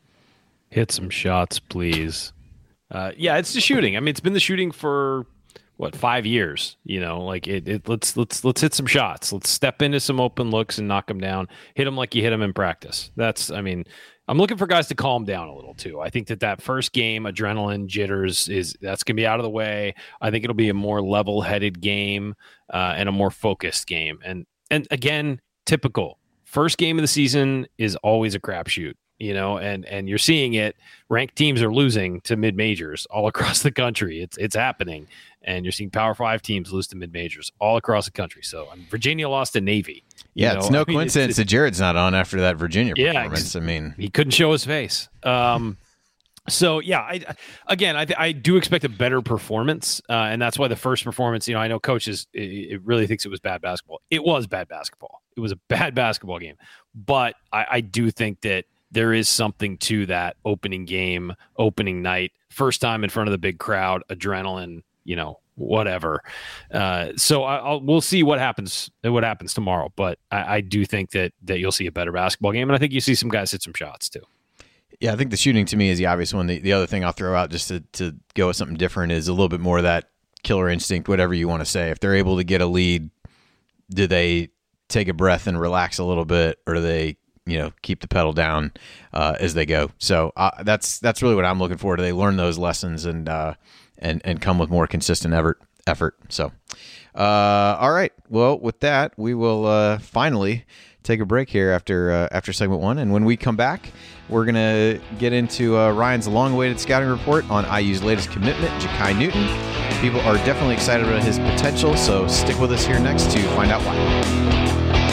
Hit some shots, please. Uh, yeah, it's the shooting. I mean, it's been the shooting for what, five years, you know, like it, it let's, let's, let's hit some shots. Let's step into some open looks and knock them down, hit them like you hit them in practice. That's, I mean, I'm looking for guys to calm down a little too. I think that that first game, adrenaline jitters is that's going to be out of the way. I think it'll be a more level headed game uh, and a more focused game. And, and again, typical first game of the season is always a crapshoot. You know, and and you're seeing it. Ranked teams are losing to mid majors all across the country. It's it's happening, and you're seeing Power Five teams lose to mid majors all across the country. So um, Virginia lost to Navy. Yeah, know? it's no I mean, coincidence it's, that Jared's not on after that Virginia yeah, performance. I mean, he couldn't show his face. Um, so yeah, I again, I I do expect a better performance, uh, and that's why the first performance. You know, I know coaches it, it really thinks it was bad basketball. It was bad basketball. It was a bad basketball game, but I, I do think that there is something to that opening game, opening night, first time in front of the big crowd, adrenaline, you know, whatever. Uh, so I, I'll, we'll see what happens, what happens tomorrow. But I, I do think that that you'll see a better basketball game, and I think you see some guys hit some shots too. Yeah, I think the shooting to me is the obvious one. The, the other thing I'll throw out just to, to go with something different is a little bit more of that killer instinct, whatever you want to say. If they're able to get a lead, do they take a breath and relax a little bit, or do they, you know, keep the pedal down uh, as they go? So uh, that's that's really what I'm looking for. Do they learn those lessons and uh, and and come with more consistent effort? Effort. So, uh, all right. Well, with that, we will uh, finally take a break here after uh, after segment one, and when we come back, we're gonna get into uh, Ryan's long-awaited scouting report on I U's latest commitment, Ja'Kai Newton. People are definitely excited about his potential, so stick with us here next to find out why.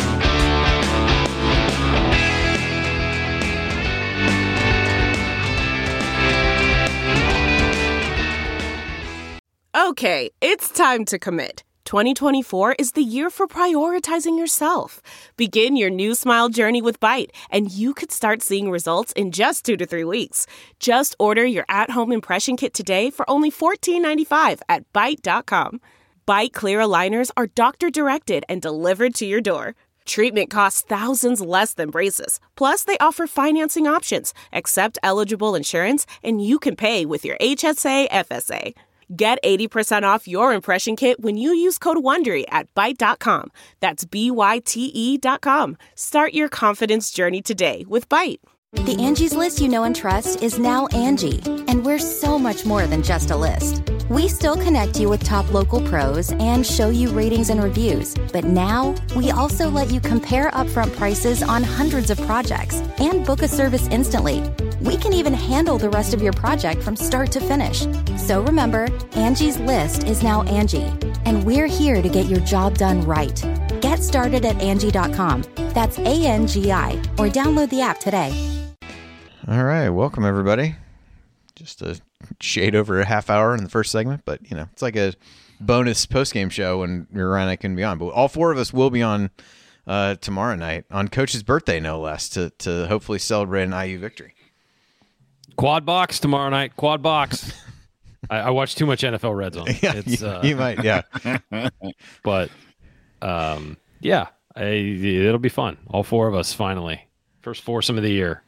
Okay, it's time to commit. twenty twenty-four is the year for prioritizing yourself. Begin your new smile journey with Byte, and you could start seeing results in just two to three weeks. Just order your at-home impression kit today for only fourteen ninety-five at byte dot com. Byte clear aligners are doctor-directed and delivered to your door. Treatment costs thousands less than braces. Plus, they offer financing options, accept eligible insurance, and you can pay with your H S A F S A. Get eighty percent off your impression kit when you use code WONDERY at byte dot com. That's B Y T E dot com. Start your confidence journey today with Byte. The Angie's List you know and trust is now Angie, and we're so much more than just a list. We still connect you with top local pros and show you ratings and reviews, but now we also let you compare upfront prices on hundreds of projects and book a service instantly. We can even handle the rest of your project from start to finish. So remember, Angie's List is now Angie, and we're here to get your job done right. Get started at Angie dot com. That's A N G I, or download the app today. All right, welcome everybody. Just a shade over a half hour in the first segment, but you know, it's like a bonus post-game show when Ryan and I couldn't be on. But all four of us will be on uh, tomorrow night on Coach's birthday, no less, to to hopefully celebrate an I U victory. Quad box tomorrow night. Quad box. I, I watch too much N F L Red Zone. Yeah, it's, you, uh, you might, yeah. But um, yeah, I, it'll be fun. All four of us finally. First foursome of the year.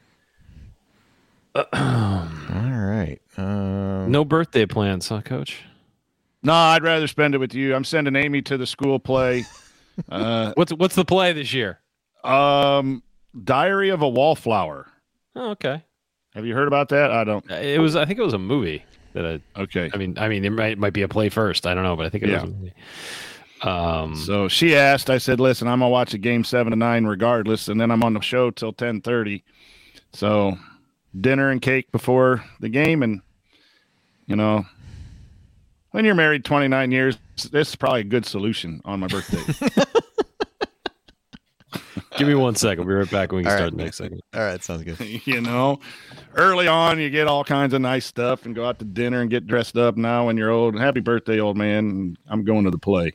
All right. Um, no birthday plans, huh, Coach? No, I'd rather spend it with you. I'm sending Amy to the school play. Uh, what's what's the play this year? Um, Diary of a Wallflower. Oh, okay. Have you heard about that? I don't. It was. I think it was a movie that. I, okay. I mean, I mean, it might might be a play first. I don't know, but I think it yeah. was a movie. Um. So she asked. I said, "Listen, I'm gonna watch a game seven to nine regardless, and then I'm on the show till ten thirty. So dinner and cake before the game, and you know, when you're married twenty-nine years, this is probably a good solution on my birthday." Give me one second. We'll be right back when we can all start right. the next segment. All right, sounds good. You know, early on, you get all kinds of nice stuff and go out to dinner and get dressed up. Now, when you're old, happy birthday, old man. I'm going to the play.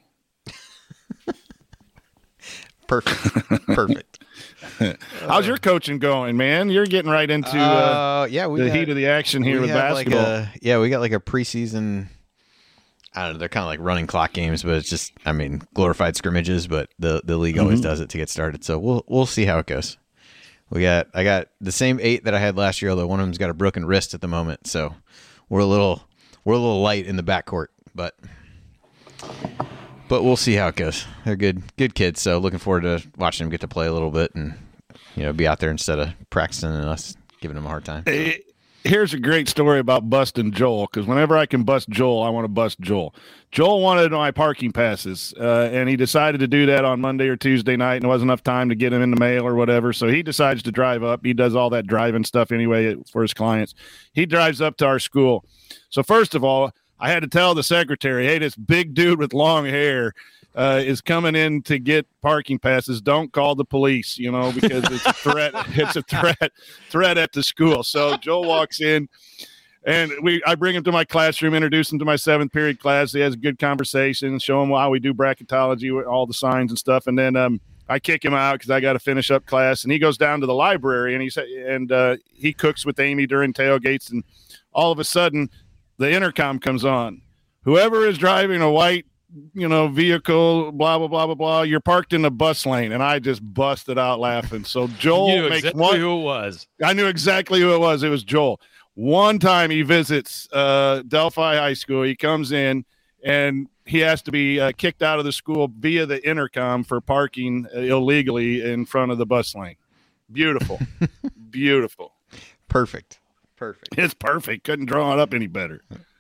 Perfect. Perfect. How's your coaching going, man? You're getting right into uh, uh, yeah, we the got, heat of the action here with basketball. Like a, yeah, we got like a preseason. I don't know. They're kind of like running clock games, but it's just, I mean, glorified scrimmages. But the, the league always mm-hmm. does it to get started. So we'll we'll see how it goes. We got I got the same eight that I had last year, although one of them's got a broken wrist at the moment. So we're a little we're a little light in the backcourt, but But we'll see how it goes. They're good, good kids. So looking forward to watching them get to play a little bit and, you know, be out there instead of practicing and us giving them a hard time. So. Hey, here's a great story about busting Joel, because whenever I can bust Joel, I want to bust Joel. Joel wanted my parking passes, uh, and he decided to do that on Monday or Tuesday night, and there wasn't enough time to get them in the mail or whatever. So he decides to drive up. He does all that driving stuff anyway for his clients. He drives up to our school. So first of all, I had to tell the secretary, hey, this big dude with long hair uh, is coming in to get parking passes. Don't call the police, you know, because it's a threat. It's a threat, threat at the school. So Joel walks in, and we I bring him to my classroom, introduce him to my seventh period class. He has a good conversation, show him how we do bracketology with all the signs and stuff. And then um, I kick him out because I got to finish up class. And he goes down to the library, and he said, and uh, he cooks with Amy during tailgates. And all of a sudden, the intercom comes on. Whoever is driving a white, you know, vehicle, blah, blah, blah, blah, blah, you're parked in the bus lane. And I just busted out laughing. So Joel you knew makes exactly one. who it was. I knew exactly who it was. It was Joel. One time he visits uh, Delphi High School. He comes in, and he has to be uh, kicked out of the school via the intercom for parking uh, illegally in front of the bus lane. Beautiful. Beautiful. Perfect. Perfect. It's perfect. Couldn't draw it up any better.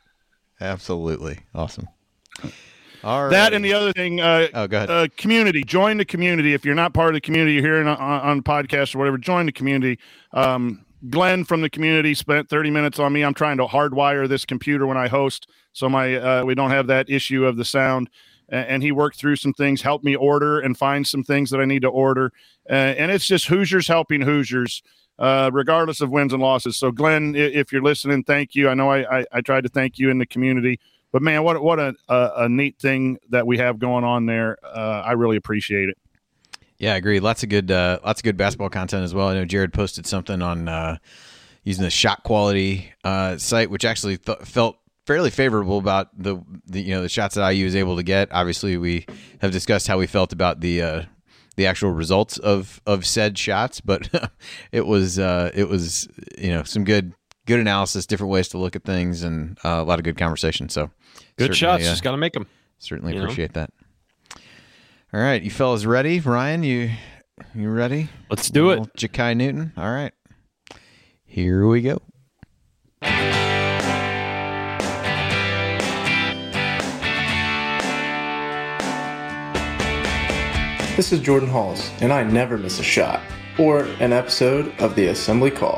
Absolutely. Awesome. All right. That and the other thing, uh, oh, go ahead. Uh, community. Join the community. If you're not part of the community, you're hearing on, on podcasts or whatever, join the community. Um, Glenn from the community spent thirty minutes on me. I'm trying to hardwire this computer when I host, so my uh, we don't have that issue of the sound. And, and he worked through some things, helped me order and find some things that I need to order. Uh, and it's just Hoosiers helping Hoosiers. Uh, regardless of wins and losses. So, Glenn, if you're listening, thank you. I know I, I, I tried to thank you in the community, but man, what what a, a, a neat thing that we have going on there. Uh, I really appreciate it. Yeah, I agree. Lots of good, uh, lots of good basketball content as well. I know Jared posted something on uh, using the shot quality uh, site, which actually th- felt fairly favorable about the, the you know the shots that I U was able to get. Obviously, we have discussed how we felt about the. Uh, the actual results of, of said shots, but it was uh, it was you know some good good analysis, different ways to look at things, and uh, a lot of good conversation. So good shots, uh, just got to make them. Certainly appreciate know? that. All right, you fellas ready? Ryan, you you ready? Let's do it. Ja'Kai Newton. All right, here we go. This is Jordan Halls, and I never miss a shot or an episode of the Assembly Call.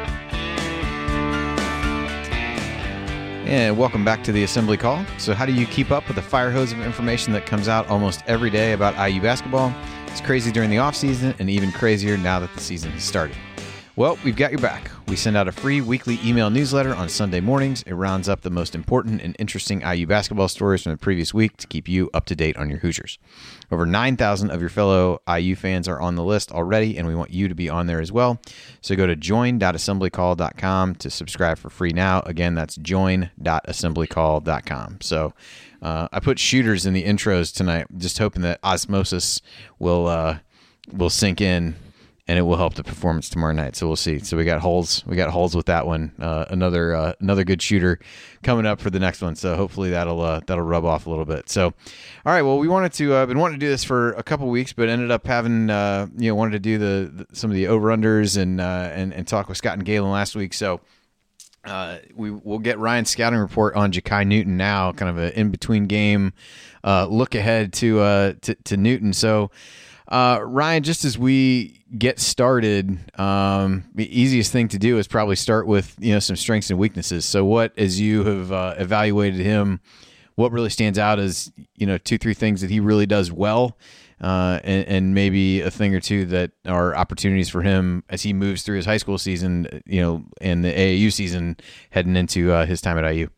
And welcome back to the Assembly Call. So how do you keep up with the fire hose of information that comes out almost every day about I U basketball? It's crazy during the offseason and even crazier now that the season has started. Well, we've got your back. We send out a free weekly email newsletter on Sunday mornings. It rounds up the most important and interesting I U basketball stories from the previous week to keep you up to date on your Hoosiers. Over nine thousand of your fellow I U fans are on the list already, and we want you to be on there as well. So go to join dot assembly call dot com to subscribe for free now. Again, that's join dot assembly call dot com. So uh, I put shooters in the intros tonight, just hoping that osmosis will uh, will sink in. And it will help the performance tomorrow night. So we'll see. So we got holes. We got holes with that one. Uh, another uh, another good shooter coming up for the next one. So hopefully that'll uh, that'll rub off a little bit. So, all right. Well, we wanted to uh, been wanting to do this for a couple weeks, but ended up having uh, you know wanted to do the, the some of the over unders and uh, and and talk with Scott and Galen last week. So uh, we we'll get Ryan's scouting report on Ja'Kai Newton now, kind of an in between game uh, look ahead to uh, to, to Newton. So. Uh, Ryan, just as we get started, um, the easiest thing to do is probably start with, you know, some strengths and weaknesses. So what, as you have uh, evaluated him, what really stands out as, you know, two, three things that he really does well, uh, and, and maybe a thing or two that are opportunities for him as he moves through his high school season, you know, and the A A U season heading into uh, his time at I U.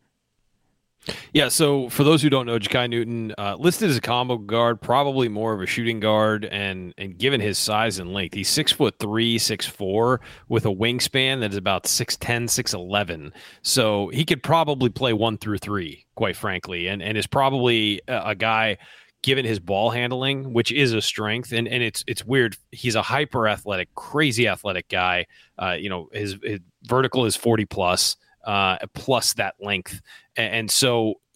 Yeah, so for those who don't know, Ja'Kai Newton, uh, listed as a combo guard, probably more of a shooting guard, and and given his size and length, he's six foot three, six four, with a wingspan that is about six ten, six eleven. So he could probably play one through three, quite frankly, and and is probably a, a guy, given his ball handling, which is a strength, and and it's it's weird. He's a hyper athletic, crazy athletic guy. Uh, you know, his, his vertical is forty plus. Uh, plus that length. And so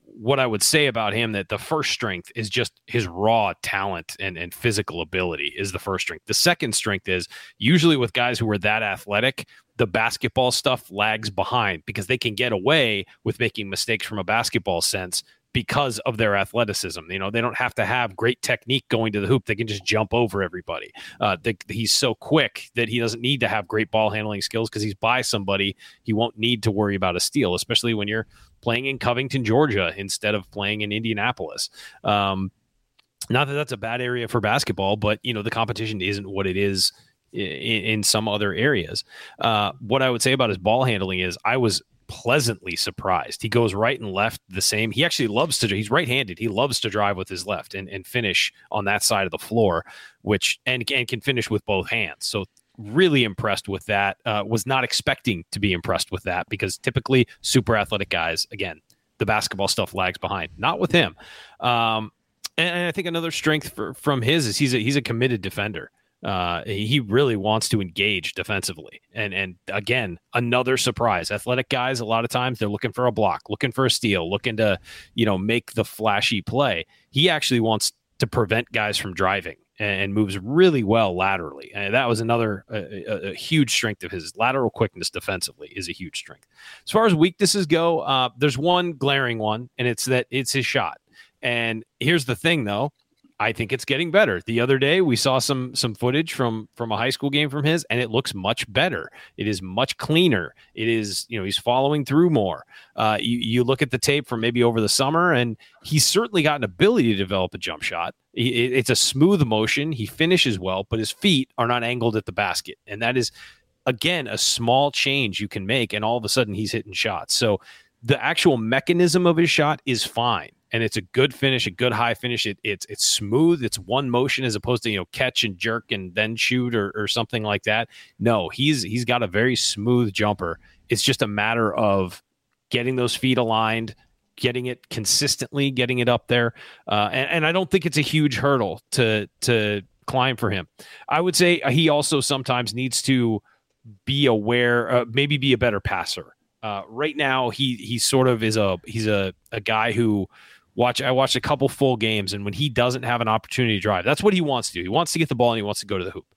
what I would say about him, that the first strength is just his raw talent and, and physical ability is the first strength. The second strength is usually with guys who are that athletic, the basketball stuff lags behind because they can get away with making mistakes from a basketball sense because of their athleticism. You know, they don't have to have great technique going to the hoop. They can just jump over everybody. Uh, they, he's so quick that he doesn't need to have great ball handling skills because he's by somebody. He won't need to worry about a steal, especially when you're playing in Covington, Georgia, instead of playing in Indianapolis. Um, not that that's a bad area for basketball, but, you know, the competition isn't what it is in, in some other areas. Uh, what I would say about his ball handling is I was pleasantly surprised. He goes right and left the same. He actually loves to, he's right-handed. He loves to drive with his left and, and finish on that side of the floor, which, and, and can finish with both hands. So really impressed with that. Uh, was not expecting to be impressed with that because typically super athletic guys, again, the basketball stuff lags behind. Not with him. Um, and, and I think another strength for, from his is he's a, he's a committed defender. Uh, he really wants to engage defensively. And, and again, another surprise. Athletic guys, a lot of times they're looking for a block, looking for a steal, looking to, you know, make the flashy play. He actually wants to prevent guys from driving and, and moves really well laterally. And that was another a, a, a huge strength of his. Lateral quickness defensively is a huge strength. As far as weaknesses go, uh, there's one glaring one, and it's that it's his shot. And here's the thing, though. I think it's getting better. The other day, we saw some some footage from from a high school game from his, and it looks much better. It is much cleaner. It is, you know, he's following through more. Uh, you, you look at the tape from maybe over the summer, and he's certainly got an ability to develop a jump shot. He, it, it's a smooth motion. He finishes well, but his feet are not angled at the basket. And that is, again, a small change you can make, and all of a sudden he's hitting shots. So the actual mechanism of his shot is fine. And it's a good finish, a good high finish. It, it's it's smooth. It's one motion as opposed to, you know, catch and jerk and then shoot or, or something like that. No, he's he's got a very smooth jumper. It's just a matter of getting those feet aligned, getting it consistently, getting it up there. Uh, and, and I don't think it's a huge hurdle to to climb for him. I would say he also sometimes needs to be aware, uh, maybe be a better passer. Uh, right now, he he sort of is a he's a, a guy who. Watch. I watched a couple full games, and when he doesn't have an opportunity to drive, that's what he wants to do. He wants to get the ball, and he wants to go to the hoop.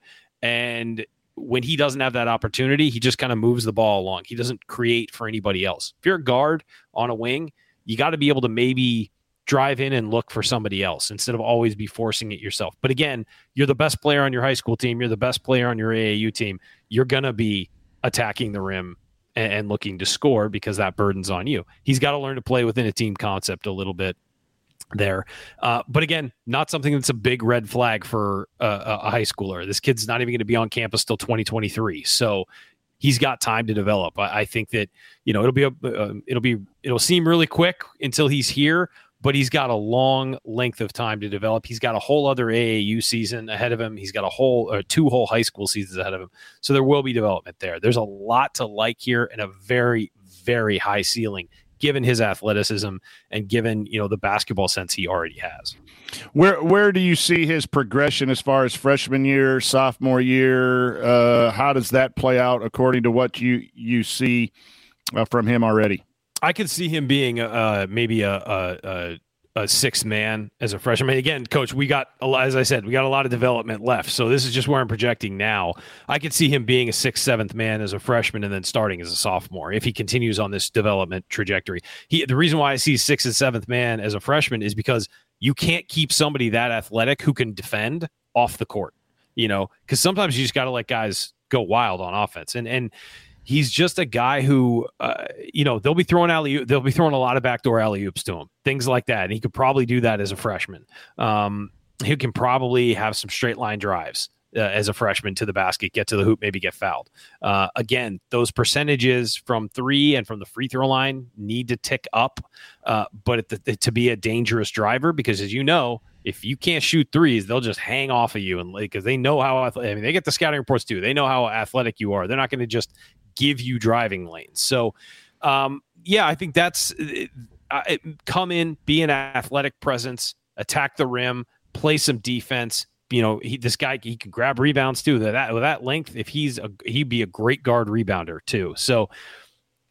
And when he doesn't have that opportunity, he just kind of moves the ball along. He doesn't create for anybody else. If you're a guard on a wing, you got to be able to maybe drive in and look for somebody else instead of always be forcing it yourself. But again, you're the best player on your high school team. You're the best player on your A A U team. You're going to be attacking the rim and, and looking to score because that burden's on you. He's got to learn to play within a team concept a little bit there. Uh, but again, not something that's a big red flag for uh, a high schooler. This kid's not even going to be on campus till twenty twenty-three. So he's got time to develop. I, I think that, you know, it'll be, a, uh, it'll be, it'll seem really quick until he's here, but he's got a long length of time to develop. He's got a whole other A A U season ahead of him. He's got a whole, uh, two whole high school seasons ahead of him. So there will be development there. There's a lot to like here and a very, very high ceiling, given his athleticism and given, you know, the basketball sense he already has. Where where do you see his progression as far as freshman year, sophomore year? Uh, how does that play out according to what you you see uh, from him already? I could see him being uh, maybe a, a, a a sixth man as a freshman. I mean, again, Coach, we got, a lot, as I said, we got a lot of development left. So this is just where I'm projecting now. I could see him being a sixth, seventh man as a freshman and then starting as a sophomore if he continues on this development trajectory. He, the reason why I see sixth and seventh man as a freshman is because you can't keep somebody that athletic who can defend off the court, you know, because sometimes you just got to let guys go wild on offense. And, and, he's just a guy who, uh, you know, they'll be throwing alley, they'll be throwing a lot of backdoor alley oops to him, things like that. And he could probably do that as a freshman. Um, he can probably have some straight line drives uh, as a freshman to the basket, get to the hoop, maybe get fouled. Uh, again, those percentages from three and from the free throw line need to tick up, uh, but at the, to be a dangerous driver, because as you know, if you can't shoot threes, they'll just hang off of you, and because they know how. I mean, they get the scouting reports too. They know how athletic you are. They're not going to just give you driving lanes. So, um, yeah, I think that's it, it, come in, be an athletic presence, attack the rim, play some defense. You know, he, this guy, he can grab rebounds too. That with that length, if he's a, he'd be a great guard rebounder too. So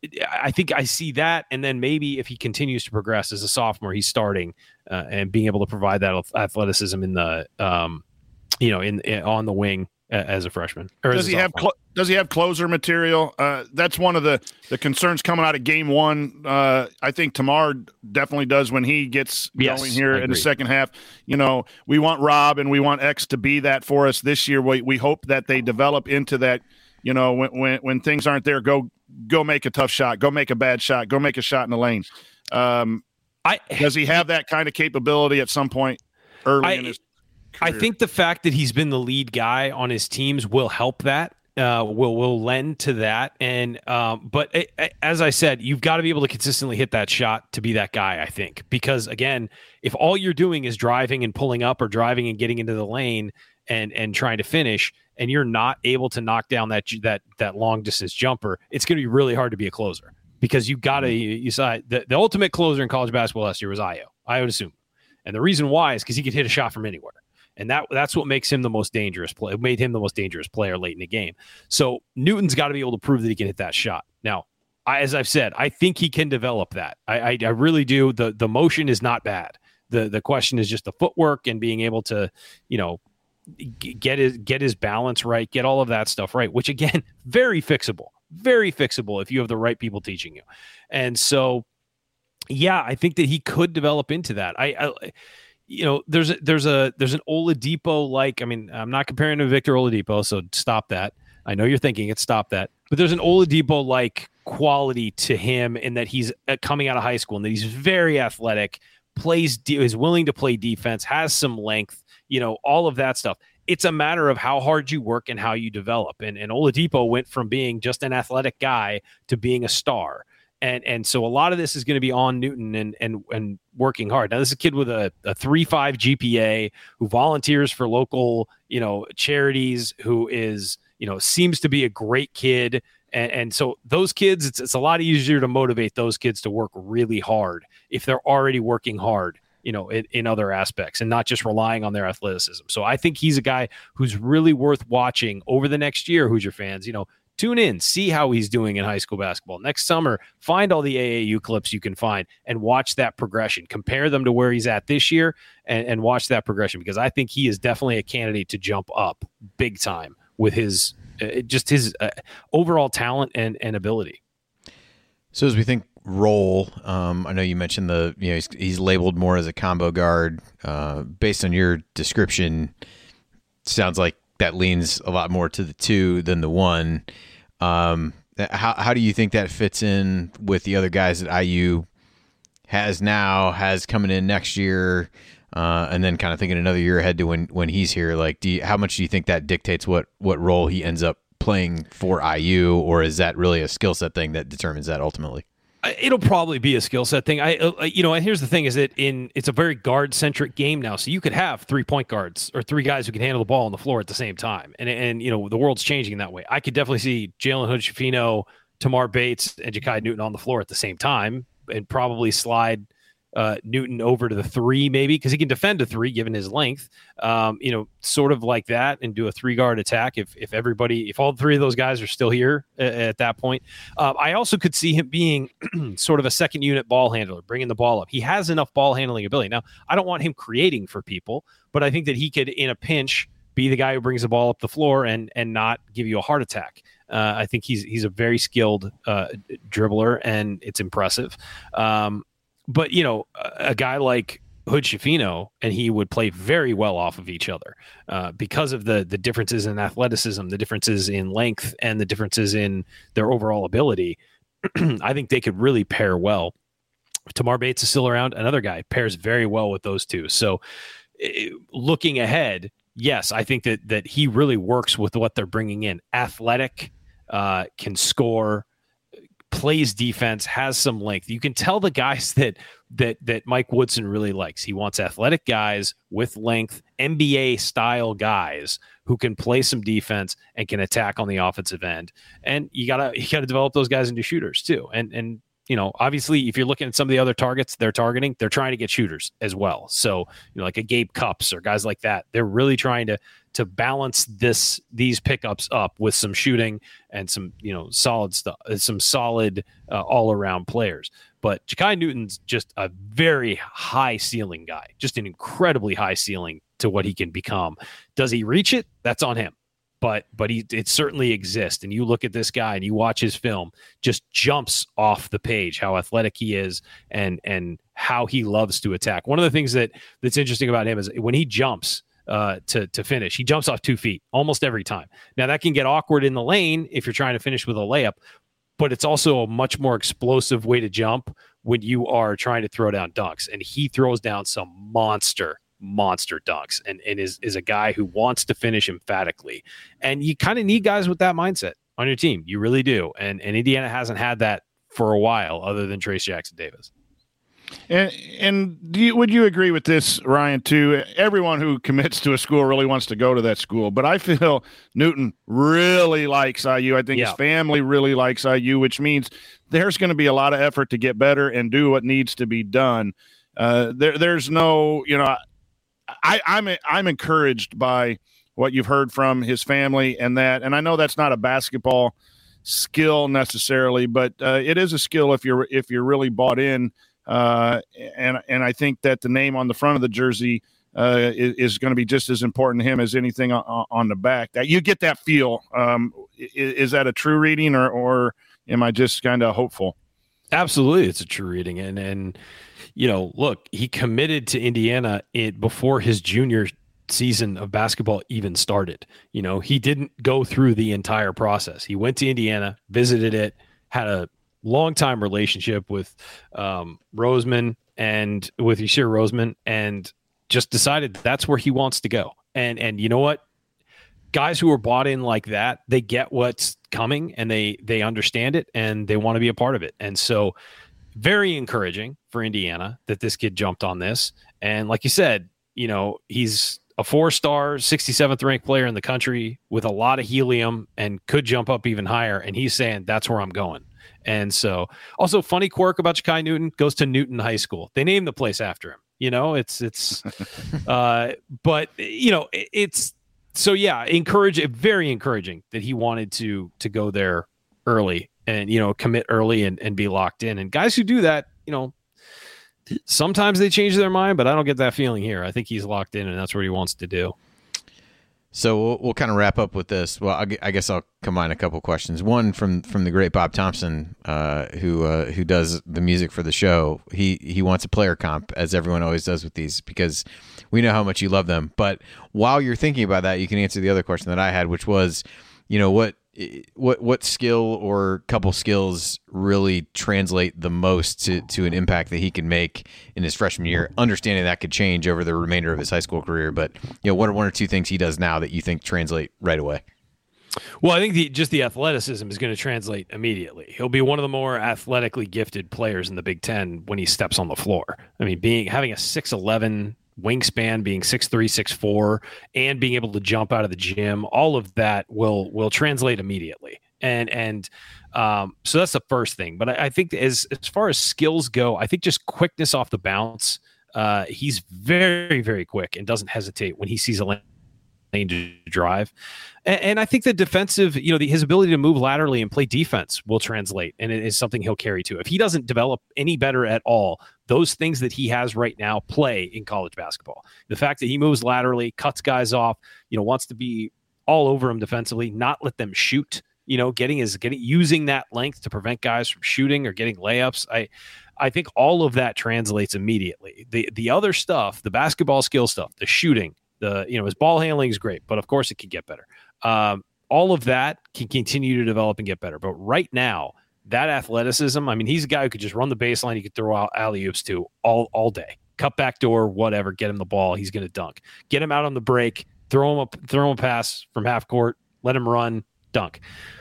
I think I see that. And then maybe if he continues to progress as a sophomore, he's starting uh, and being able to provide that athleticism in the, um, you know, in, in on the wing as a freshman. Or does he have cl- does he have closer material? Uh, that's one of the, the concerns coming out of game one. Uh, I think Tamar definitely does when he gets yes, going here in the second half. You know, we want Rob and we want X to be that for us this year. We we hope that they develop into that. You know, when when when things aren't there, go go make a tough shot, go make a bad shot, go make a shot in the lane. Um, I does he have that kind of capability at some point early I, in his I think the fact that he's been the lead guy on his teams will help that, uh, will will lend to that. And um, but it, it, as I said, you've got to be able to consistently hit that shot to be that guy, I think. Because, again, if all you're doing is driving and pulling up or driving and getting into the lane and and trying to finish, and you're not able to knock down that that that long-distance jumper, it's going to be really hard to be a closer. Because you've got to you, you saw the, the ultimate closer in college basketball last year was Ayo, I would assume. And the reason why is because he could hit a shot from anywhere. And that that's what makes him the most dangerous play. It made him the most dangerous player late in the game. So Newton's got to be able to prove that he can hit that shot. Now, I, as I've said, I think he can develop that. I, I, I really do. The the motion is not bad. The the question is just the footwork and being able to, you know, get his get his balance right, get all of that stuff right. Which again, very fixable, very fixable if you have the right people teaching you. And so, yeah, I think that he could develop into that. I. I You know, there's a, there's a there's an Oladipo like. I mean, I'm not comparing to Victor Oladipo, so stop that. I know you're thinking it. Stop that. But there's an Oladipo like quality to him in that he's coming out of high school and that he's very athletic, plays is willing to play defense, has some length. You know, all of that stuff. It's a matter of how hard you work and how you develop. And and Oladipo went from being just an athletic guy to being a star. And and so a lot of this is going to be on Newton and and and working hard. Now, this is a kid with a, a three point five G P A who volunteers for local, you know, charities, who is, you know, seems to be a great kid. And, and so those kids, it's, it's a lot easier to motivate those kids to work really hard if they're already working hard, you know, in, in other aspects and not just relying on their athleticism. So I think he's a guy who's really worth watching over the next year. Hoosier fans, you know, tune in, see how he's doing in high school basketball. Next summer, find all the A A U clips you can find and watch that progression. Compare them to where he's at this year and, and watch that progression, because I think he is definitely a candidate to jump up big time with his uh, just his uh, overall talent and, and ability. So as we think role, um, I know you mentioned the, you know, he's, he's labeled more as a combo guard. Uh, based on your description, sounds like that leans a lot more to the two than the one. Um, how how do you think that fits in with the other guys that I U has now, has coming in next year, uh, and then kind of thinking another year ahead to when, when he's here? Like, do you, how much do you think that dictates what, what role he ends up playing for I U, or is that really a skill set thing that determines that ultimately? It'll probably be a skill set thing. I, uh, you know, and here's the thing: is that in it's a very guard centric game now. So you could have three point guards or three guys who can handle the ball on the floor at the same time, and and you know the world's changing in that way. I could definitely see Jalen Hood-Schifino, Tamar Bates, and Ja'Kai Newton on the floor at the same time, and probably slide uh, Newton over to the three, maybe, because he can defend a three given his length. Um, you know, sort of like that, and do a three guard attack if if everybody, if all three of those guys are still here at, at that point. Uh, I also could see him being sort of a second unit ball handler, bringing the ball up. He has enough ball handling ability. Now, I don't want him creating for people, but I think that he could, in a pinch, be the guy who brings the ball up the floor and and not give you a heart attack. Uh, I think he's he's a very skilled uh, dribbler, and it's impressive. Um, But, you know, a, a guy like Hood-Schifino and he would play very well off of each other uh, because of the the differences in athleticism, the differences in length, and the differences in their overall ability. I think they could really pair well. Tamar Bates is still around. Another guy pairs very well with those two. So it, looking ahead, yes, I think that that he really works with what they're bringing in. Athletic, uh, can score, plays defense, has some length. You can tell the guys that that that Mike Woodson really likes. He wants athletic guys with length, N B A style guys who can play some defense and can attack on the offensive end. And you gotta you gotta develop those guys into shooters too. And and you know, obviously, if you're looking at some of the other targets they're targeting, they're trying to get shooters as well. So, you know, like a Gabe Cupps or guys like that, they're really trying to to balance this these pickups up with some shooting and some, you know, solid stuff, some solid uh, all around players. But Ja'Kai Newton's just a very high ceiling guy, just an incredibly high ceiling to what he can become. Does he reach it? That's on him. But but he it certainly exists. And you look at this guy and you watch his film, just jumps off the page how athletic he is and and how he loves to attack. One of the things that that's interesting about him is when he jumps uh, to to finish, he jumps off two feet almost every time. Now that can get awkward in the lane if you're trying to finish with a layup, but it's also a much more explosive way to jump when you are trying to throw down dunks. And he throws down some monster monster dunks and, and is, is a guy who wants to finish emphatically. And you kind of need guys with that mindset on your team. You really do. And, and Indiana hasn't had that for a while other than Trace Jackson Davis. And and do you, would you agree with this, Ryan, too? Everyone who commits to a school really wants to go to that school. But I feel Newton really likes I U. I think yeah. his family really likes I U, which means there's going to be a lot of effort to get better and do what needs to be done. Uh, there, there's no, you know, I, I'm I'm encouraged by what you've heard from his family and that, and I know that's not a basketball skill necessarily, but uh, it is a skill if you're if you're really bought in. Uh, and and I think that the name on the front of the jersey uh, is, is going to be just as important to him as anything on, on the back. That you get that feel. Um, is, is that a true reading, or or am I just kind of hopeful? Absolutely, it's a true reading, and and. You know, look, he committed to Indiana it before his junior season of basketball even started. You know, he didn't go through the entire process. He went to Indiana, visited it, had a long-time relationship with um, Roseman and with Yashir Roseman, and just decided that's where he wants to go. And and you know what? Guys who are bought in like that, they get what's coming and they they understand it and they want to be a part of it. And so very encouraging for Indiana that this kid jumped on this. And like you said, you know, he's a four-star, sixty-seventh ranked player in the country with a lot of helium and could jump up even higher. And he's saying, that's where I'm going. And so also funny quirk about Ja'Kai Newton, goes to Newton High School. They named the place after him, you know, it's, it's, uh, but you know, it, it's, so yeah, encourage, very encouraging that he wanted to, to go there early. And, you know, commit early and, and be locked in. And guys who do that, you know, sometimes they change their mind, but I don't get that feeling here. I think he's locked in and that's what he wants to do. So we'll, we'll kind of wrap up with this. Well, I, I guess I'll combine a couple questions. One from, from the great Bob Thompson, uh, who uh, who does the music for the show. He he wants a player comp, as everyone always does with these, because we know how much you love them. But while you're thinking about that, you can answer the other question that I had, which was, you know, what what what skill or couple skills really translate the most to, to an impact that he can make in his freshman year, understanding that could change over the remainder of his high school career. But, you know, what are one or two things he does now that you think translate right away? Well, I think the, just the athleticism is going to translate immediately. He'll be one of the more athletically gifted players in the Big Ten when he steps on the floor. I mean, being having a six eleven wingspan, being six three, six four, and being able to jump out of the gym, all of that will will translate immediately. And and um, so that's the first thing. But I, I think as as far as skills go, I think just quickness off the bounce. Uh, he's very very quick and doesn't hesitate when he sees a lane to drive. And, and I think the defensive, you know, the, his ability to move laterally and play defense will translate, and it is something he'll carry to. If he doesn't develop any better at all, those things that he has right now play in college basketball. The fact that he moves laterally, cuts guys off, you know, wants to be all over them defensively, not let them shoot, you know, getting his getting using that length to prevent guys from shooting or getting layups. I I think all of that translates immediately. The the other stuff, the basketball skill stuff, the shooting, the you know, his ball handling is great, but of course it can get better. Um, all of that can continue to develop and get better. But right now, that athleticism, I mean, he's a guy who could just run the baseline. He could throw out alley-oops to all, all day. Cut back door, whatever, get him the ball. He's going to dunk. Get him out on the break, throw him a, throw him a pass from half court, let him run, dunk.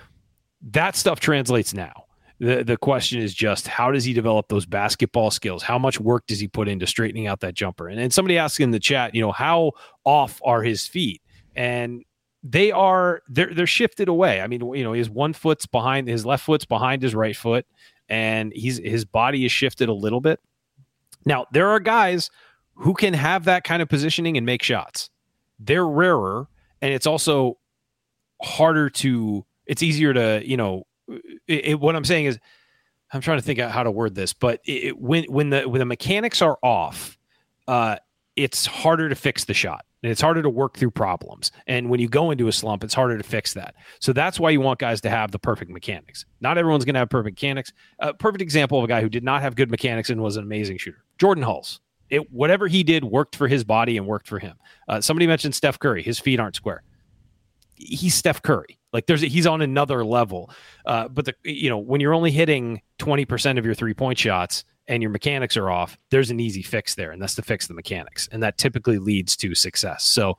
That stuff translates now. The, the question is just, how does he develop those basketball skills? How much work does he put into straightening out that jumper? And, and somebody asked in the chat, you know, how off are his feet? And they are they're they're shifted away. I mean, you know, his one foot's behind, his left foot's behind his right foot, and he's his body is shifted a little bit. Now, there are guys who can have that kind of positioning and make shots. They're rarer, and it's also harder to. It's easier to, you know. It, it, what I'm saying is, I'm trying to think out how to word this, but it, when when the when the mechanics are off, uh, it's harder to fix the shot. And it's harder to work through problems. And when you go into a slump, it's harder to fix that. So that's why you want guys to have the perfect mechanics. Not everyone's going to have perfect mechanics. A perfect example of a guy who did not have good mechanics and was an amazing shooter, Jordan Hulse. It, whatever he did worked for his body and worked for him. Uh, somebody mentioned Steph Curry. His feet aren't square. He's Steph Curry. Like there's, a, he's on another level. Uh, but the, you know, when you're only hitting twenty percent of your three point shots and your mechanics are off, there's an easy fix there, and that's to fix the mechanics. And that typically leads to success. So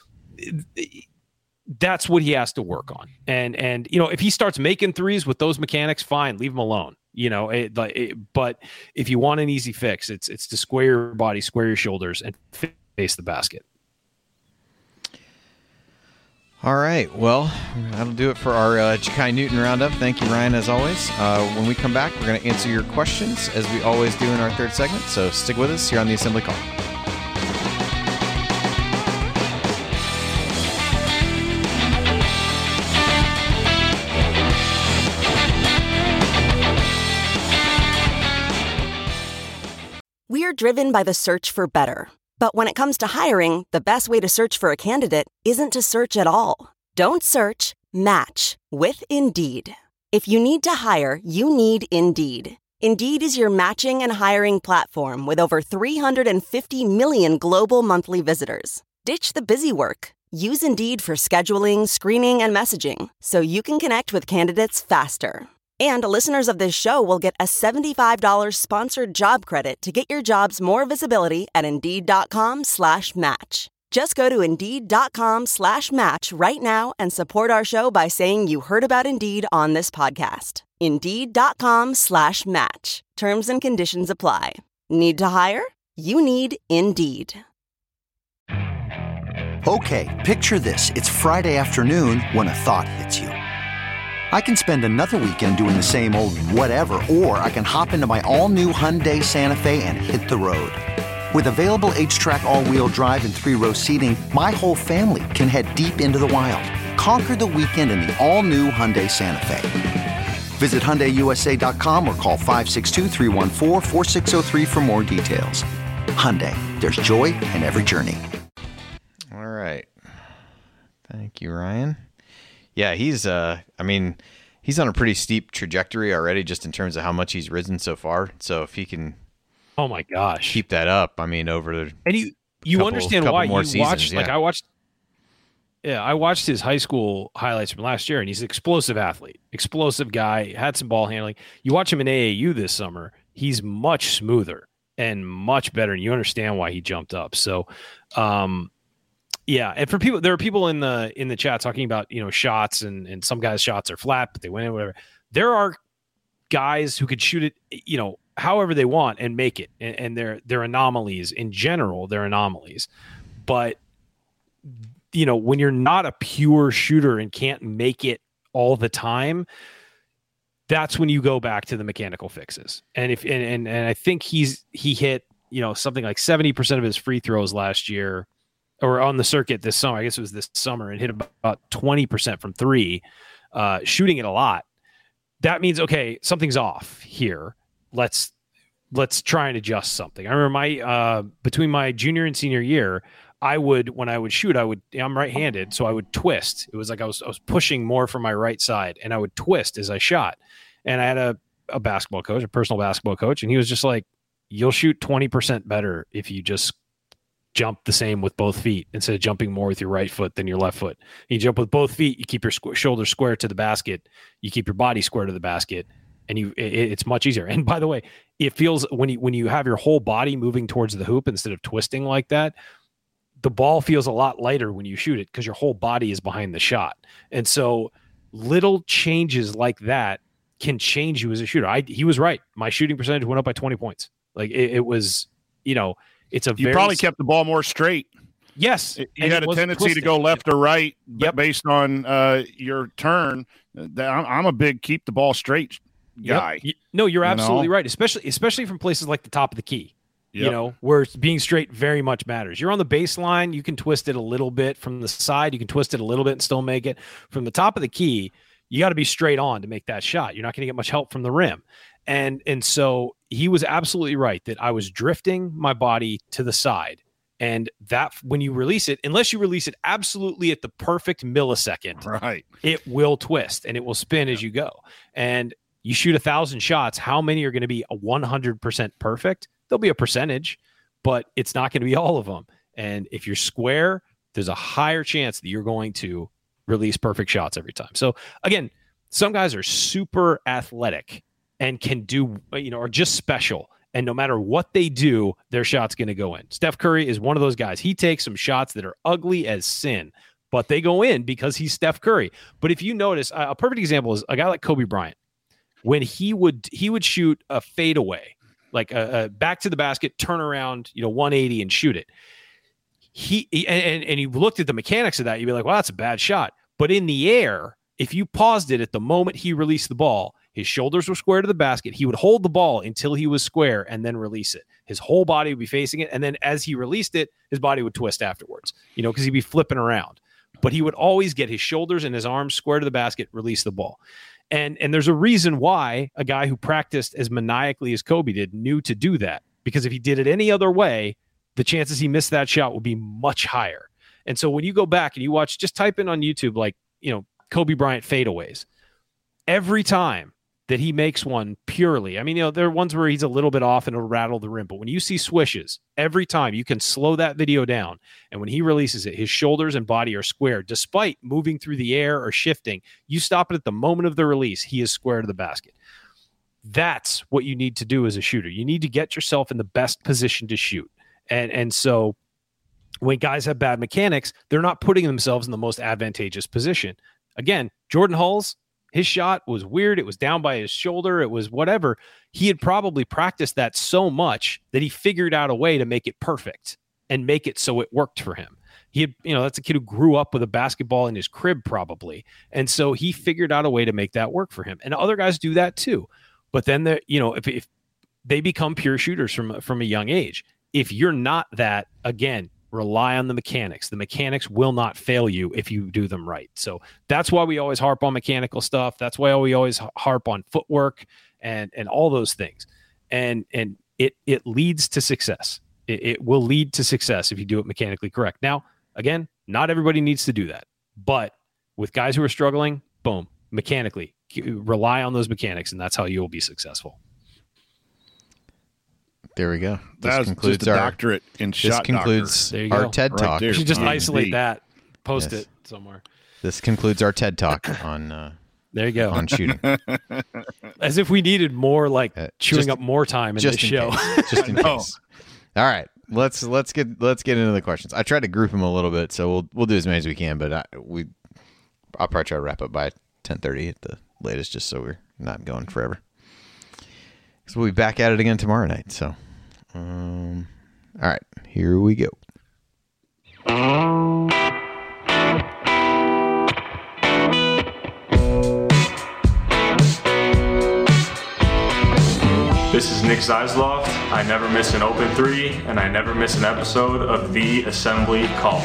that's what he has to work on. And, and, you know, if he starts making threes with those mechanics, fine, leave him alone. You know, it, it, but if you want an easy fix, it's, it's to square your body, square your shoulders, and face the basket. All right. Well, that'll do it for our uh, Ja'Kai Newton Roundup. Thank you, Ryan, as always. Uh, when we come back, we're going to answer your questions, as we always do in our third segment. So stick with us here on the Assembly Call. We are driven by the search for better. But when it comes to hiring, the best way to search for a candidate isn't to search at all. Don't search, match with Indeed. If you need to hire, you need Indeed. Indeed is your matching and hiring platform with over three hundred fifty million global monthly visitors. Ditch the busy work. Use Indeed for scheduling, screening, and messaging so you can connect with candidates faster. And listeners of this show will get a seventy-five dollars sponsored job credit to get your jobs more visibility at Indeed.com slash match. Just go to Indeed.com slash match right now and support our show by saying you heard about Indeed on this podcast. Indeed.com slash match. Terms and conditions apply. Need to hire? You need Indeed. Okay, picture this. It's Friday afternoon when a thought hits you. I can spend another weekend doing the same old whatever, or I can hop into my all-new Hyundai Santa Fe and hit the road. With available H-Track all-wheel drive and three-row seating, my whole family can head deep into the wild. Conquer the weekend in the all-new Hyundai Santa Fe. Visit Hyundai U S A dot com or call five six two, three one four, four six zero three for more details. Hyundai, there's joy in every journey. All right. Thank you, Ryan. Yeah, he's, uh, I mean, he's on a pretty steep trajectory already just in terms of how much he's risen so far. So if he can oh my gosh, keep that up, I mean, over the And you you couple, understand couple why more you seasons, watched, yeah. like I watched, yeah, I watched his high school highlights from last year, and he's an explosive athlete, explosive guy, had some ball handling. You watch him in A A U this summer, he's much smoother and much better, and you understand why he jumped up. So, um, yeah, and for people, there are people in the in the chat talking about, you know, shots, and and some guys' shots are flat, but they win it, whatever. There are guys who could shoot it, you know, however they want and make it, and, and they're they're anomalies in general. They're anomalies, but you know, when you're not a pure shooter and can't make it all the time, that's when you go back to the mechanical fixes. And if and and, and I think he's he hit, you know, something like seventy percent of his free throws last year, or on the circuit this summer. I guess it was this summer, and hit about twenty percent from three, uh, shooting it a lot. That means, okay, something's off here. Let's let's try and adjust something. I remember my uh, between my junior and senior year, I would, when I would shoot, I would, I'm right-handed, so I would twist. It was like I was I was pushing more from my right side, and I would twist as I shot. And I had a, a basketball coach, a personal basketball coach, and he was just like, you'll shoot twenty percent better if you just jump the same with both feet instead of jumping more with your right foot than your left foot. You jump with both feet, you keep your squ- shoulders square to the basket, you keep your body square to the basket, and you it, it's much easier. And by the way, it feels when you when you have your whole body moving towards the hoop instead of twisting like that, the ball feels a lot lighter when you shoot it because your whole body is behind the shot. And so little changes like that can change you as a shooter. I he was right. My shooting percentage went up by twenty points. Like it, it was, you know, it's a you very probably kept the ball more straight. Yes. You and had it a was tendency twisted. to go left or right Yep. based on uh, your turn. That- I'm, I'm a big keep the ball straight guy. Yep. No, you're You absolutely know? right, especially especially from places like the top of the key. You Yep. know, where being straight very much matters. You're on the baseline, you can twist it a little bit. From the side, you can twist it a little bit and still make it. From the top of the key, you got to be straight on to make that shot. You're not going to get much help from the rim. And and so he was absolutely right that I was drifting my body to the side. And that when you release it, unless you release it absolutely at the perfect millisecond, Right. it will twist and it will spin as you go. And you shoot a thousand shots, how many are going to be a one hundred percent perfect? There'll be a percentage, but it's not going to be all of them. And if you're square, there's a higher chance that you're going to release perfect shots every time. So again, some guys are super athletic and can do, you know, are just special. And no matter what they do, their shot's going to go in. Steph Curry is one of those guys. He takes some shots that are ugly as sin, but they go in because he's Steph Curry. But if you notice, a perfect example is a guy like Kobe Bryant. When he would he would shoot a fadeaway, like a, a back to the basket, turn around, you know, one eighty and shoot it. He, he and, and you looked at the mechanics of that, you'd be like, well, that's a bad shot. But in the air, if you paused it at the moment he released the ball, his shoulders were square to the basket. He would hold the ball until he was square and then release it. His whole body would be facing it. And then as he released it, his body would twist afterwards, you know, because he'd be flipping around. But he would always get his shoulders and his arms square to the basket, release the ball. And and there's a reason why a guy who practiced as maniacally as Kobe did knew to do that. Because if he did it any other way, the chances he missed that shot would be much higher. And so when you go back and you watch, just type in on YouTube, like, you know, Kobe Bryant fadeaways. Every time that he makes one purely, I mean, you know, there are ones where he's a little bit off and it'll rattle the rim. But when you see swishes, every time you can slow that video down. And when he releases it, his shoulders and body are square. Despite moving through the air or shifting, you stop it at the moment of the release, he is square to the basket. That's what you need to do as a shooter. You need to get yourself in the best position to shoot. And, and so when guys have bad mechanics, they're not putting themselves in the most advantageous position. Again, Jordan Hulls, his shot was weird. It was down by his shoulder. It was whatever. He had probably practiced that so much that he figured out a way to make it perfect and make it so it worked for him. He had, you know, that's a kid who grew up with a basketball in his crib probably. And so he figured out a way to make that work for him. And other guys do that too. But then, the, you know, if, if they become pure shooters from, from a young age, if you're not that, again, rely on the mechanics. The mechanics will not fail you if you do them right. So that's why we always harp on mechanical stuff. That's why we always harp on footwork and, and all those things. And, and it, it leads to success. It, it will lead to success if you do it mechanically correct. Now, again, not everybody needs to do that, but with guys who are struggling, boom, mechanically rely on those mechanics. And that's how you'll be successful. There we go. This That was concludes just a our doctorate in This shot concludes There you our go. TED Right Talk. there. You should just Um, isolate the- that, post Yes. it somewhere. This concludes our TED Talk on uh, There you go. on shooting. As if we needed more, like Uh, chewing just- up more time in just this in show. case. Just in No. case. All right, let's let's get let's get into the questions. I tried to group them a little bit, so we'll we'll do as many as we can. But I, we, I'll probably try to wrap up by ten thirty at the latest, just so we're not going forever. So we'll be back at it again tomorrow night. So, um, all right, here we go. This is Nick Zeisloft. I never miss an open three, and I never miss an episode of The Assembly Call.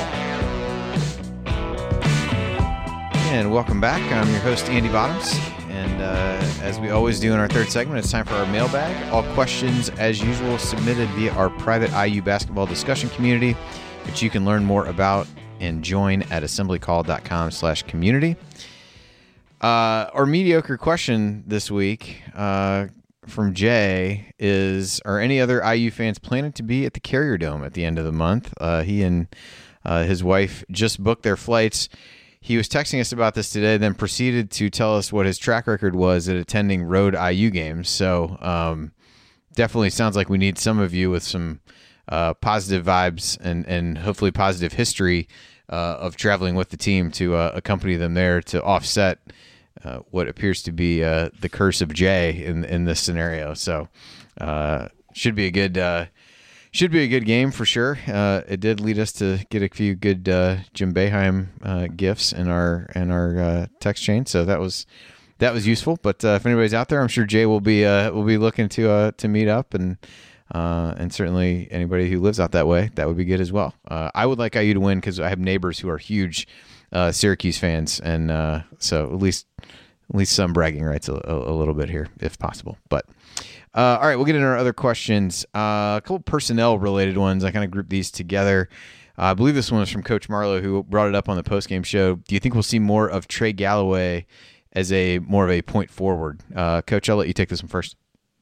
And welcome back. I'm your host, Andy Bottoms. And uh, as we always do in our third segment, it's time for our mailbag. All questions, as usual, submitted via our private I U basketball discussion community, which you can learn more about and join at assemblycall.com slash community. Uh, our mediocre question this week uh, from Jay is, are any other I U fans planning to be at the Carrier Dome at the end of the month? Uh, he and uh, his wife just booked their flights. He was texting us about this today, then proceeded to tell us what his track record was at attending road I U games. So um, definitely sounds like we need some of you with some uh, positive vibes and, and hopefully positive history uh, of traveling with the team to uh, accompany them there to offset uh, what appears to be uh, the curse of Jay in in this scenario. So uh, should be a good uh, Should be a good game for sure. Uh, it did lead us to get a few good uh, Jim Boeheim uh, gifts in our in our uh, text chain, so that was that was useful. But uh, if anybody's out there, I'm sure Jay will be uh, will be looking to uh, to meet up, and uh, and certainly anybody who lives out that way, that would be good as well. Uh, I would like I U to win because I have neighbors who are huge uh, Syracuse fans, and uh, so at least at least some bragging rights a, a, a little bit here if possible, but. Uh, all right, we'll get into our other questions. Uh, a couple personnel-related ones. I kind of grouped these together. Uh, I believe this one was from Coach Marlowe, who brought it up on the postgame show. Do you think we'll see more of Trey Galloway as a more of a point forward? Uh, Coach, I'll let you take this one first.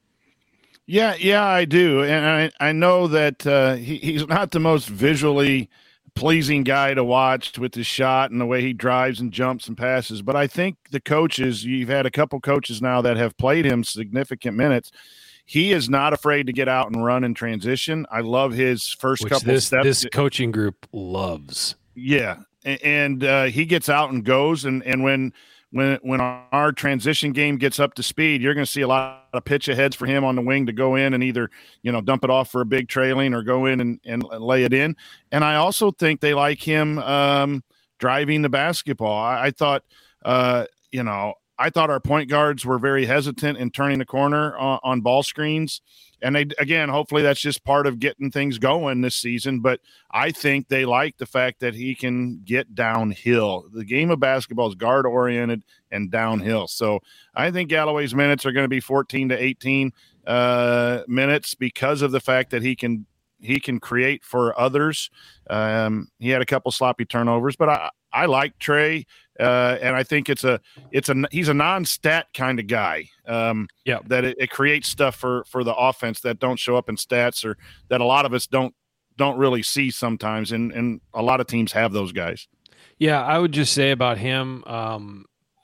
Yeah, yeah, I do, and I I know that uh, he, he's not the most visually pleasing guy to watch with his shot and the way he drives and jumps and passes. But I think the coaches, you've had a couple coaches now that have played him significant minutes. He is not afraid to get out and run in transition. I love his first Which couple this, steps. This coaching group loves. Yeah, and uh, he gets out and goes. And, and when when when our transition game gets up to speed, you're going to see a lot of pitch aheads for him on the wing to go in and either, you know, dump it off for a big trailing or go in and, and lay it in. And I also think they like him um, driving the basketball. I, I thought, uh, you know, I thought our point guards were very hesitant in turning the corner on, on ball screens. And they, again, hopefully that's just part of getting things going this season. But I think they like the fact that he can get downhill. The game of basketball is guard oriented and downhill. So I think Galloway's minutes are going to be fourteen to eighteen uh, minutes because of the fact that he can he can create for others. Um, he had a couple sloppy turnovers, but I, I like Trey. Uh, and I think it's a it's a he's a non-stat kind of guy. Um, yeah, that it, it creates stuff for, for the offense that don't show up in stats or that a lot of us don't don't really see sometimes. And and a lot of teams have those guys. Yeah, I would just say about him, um,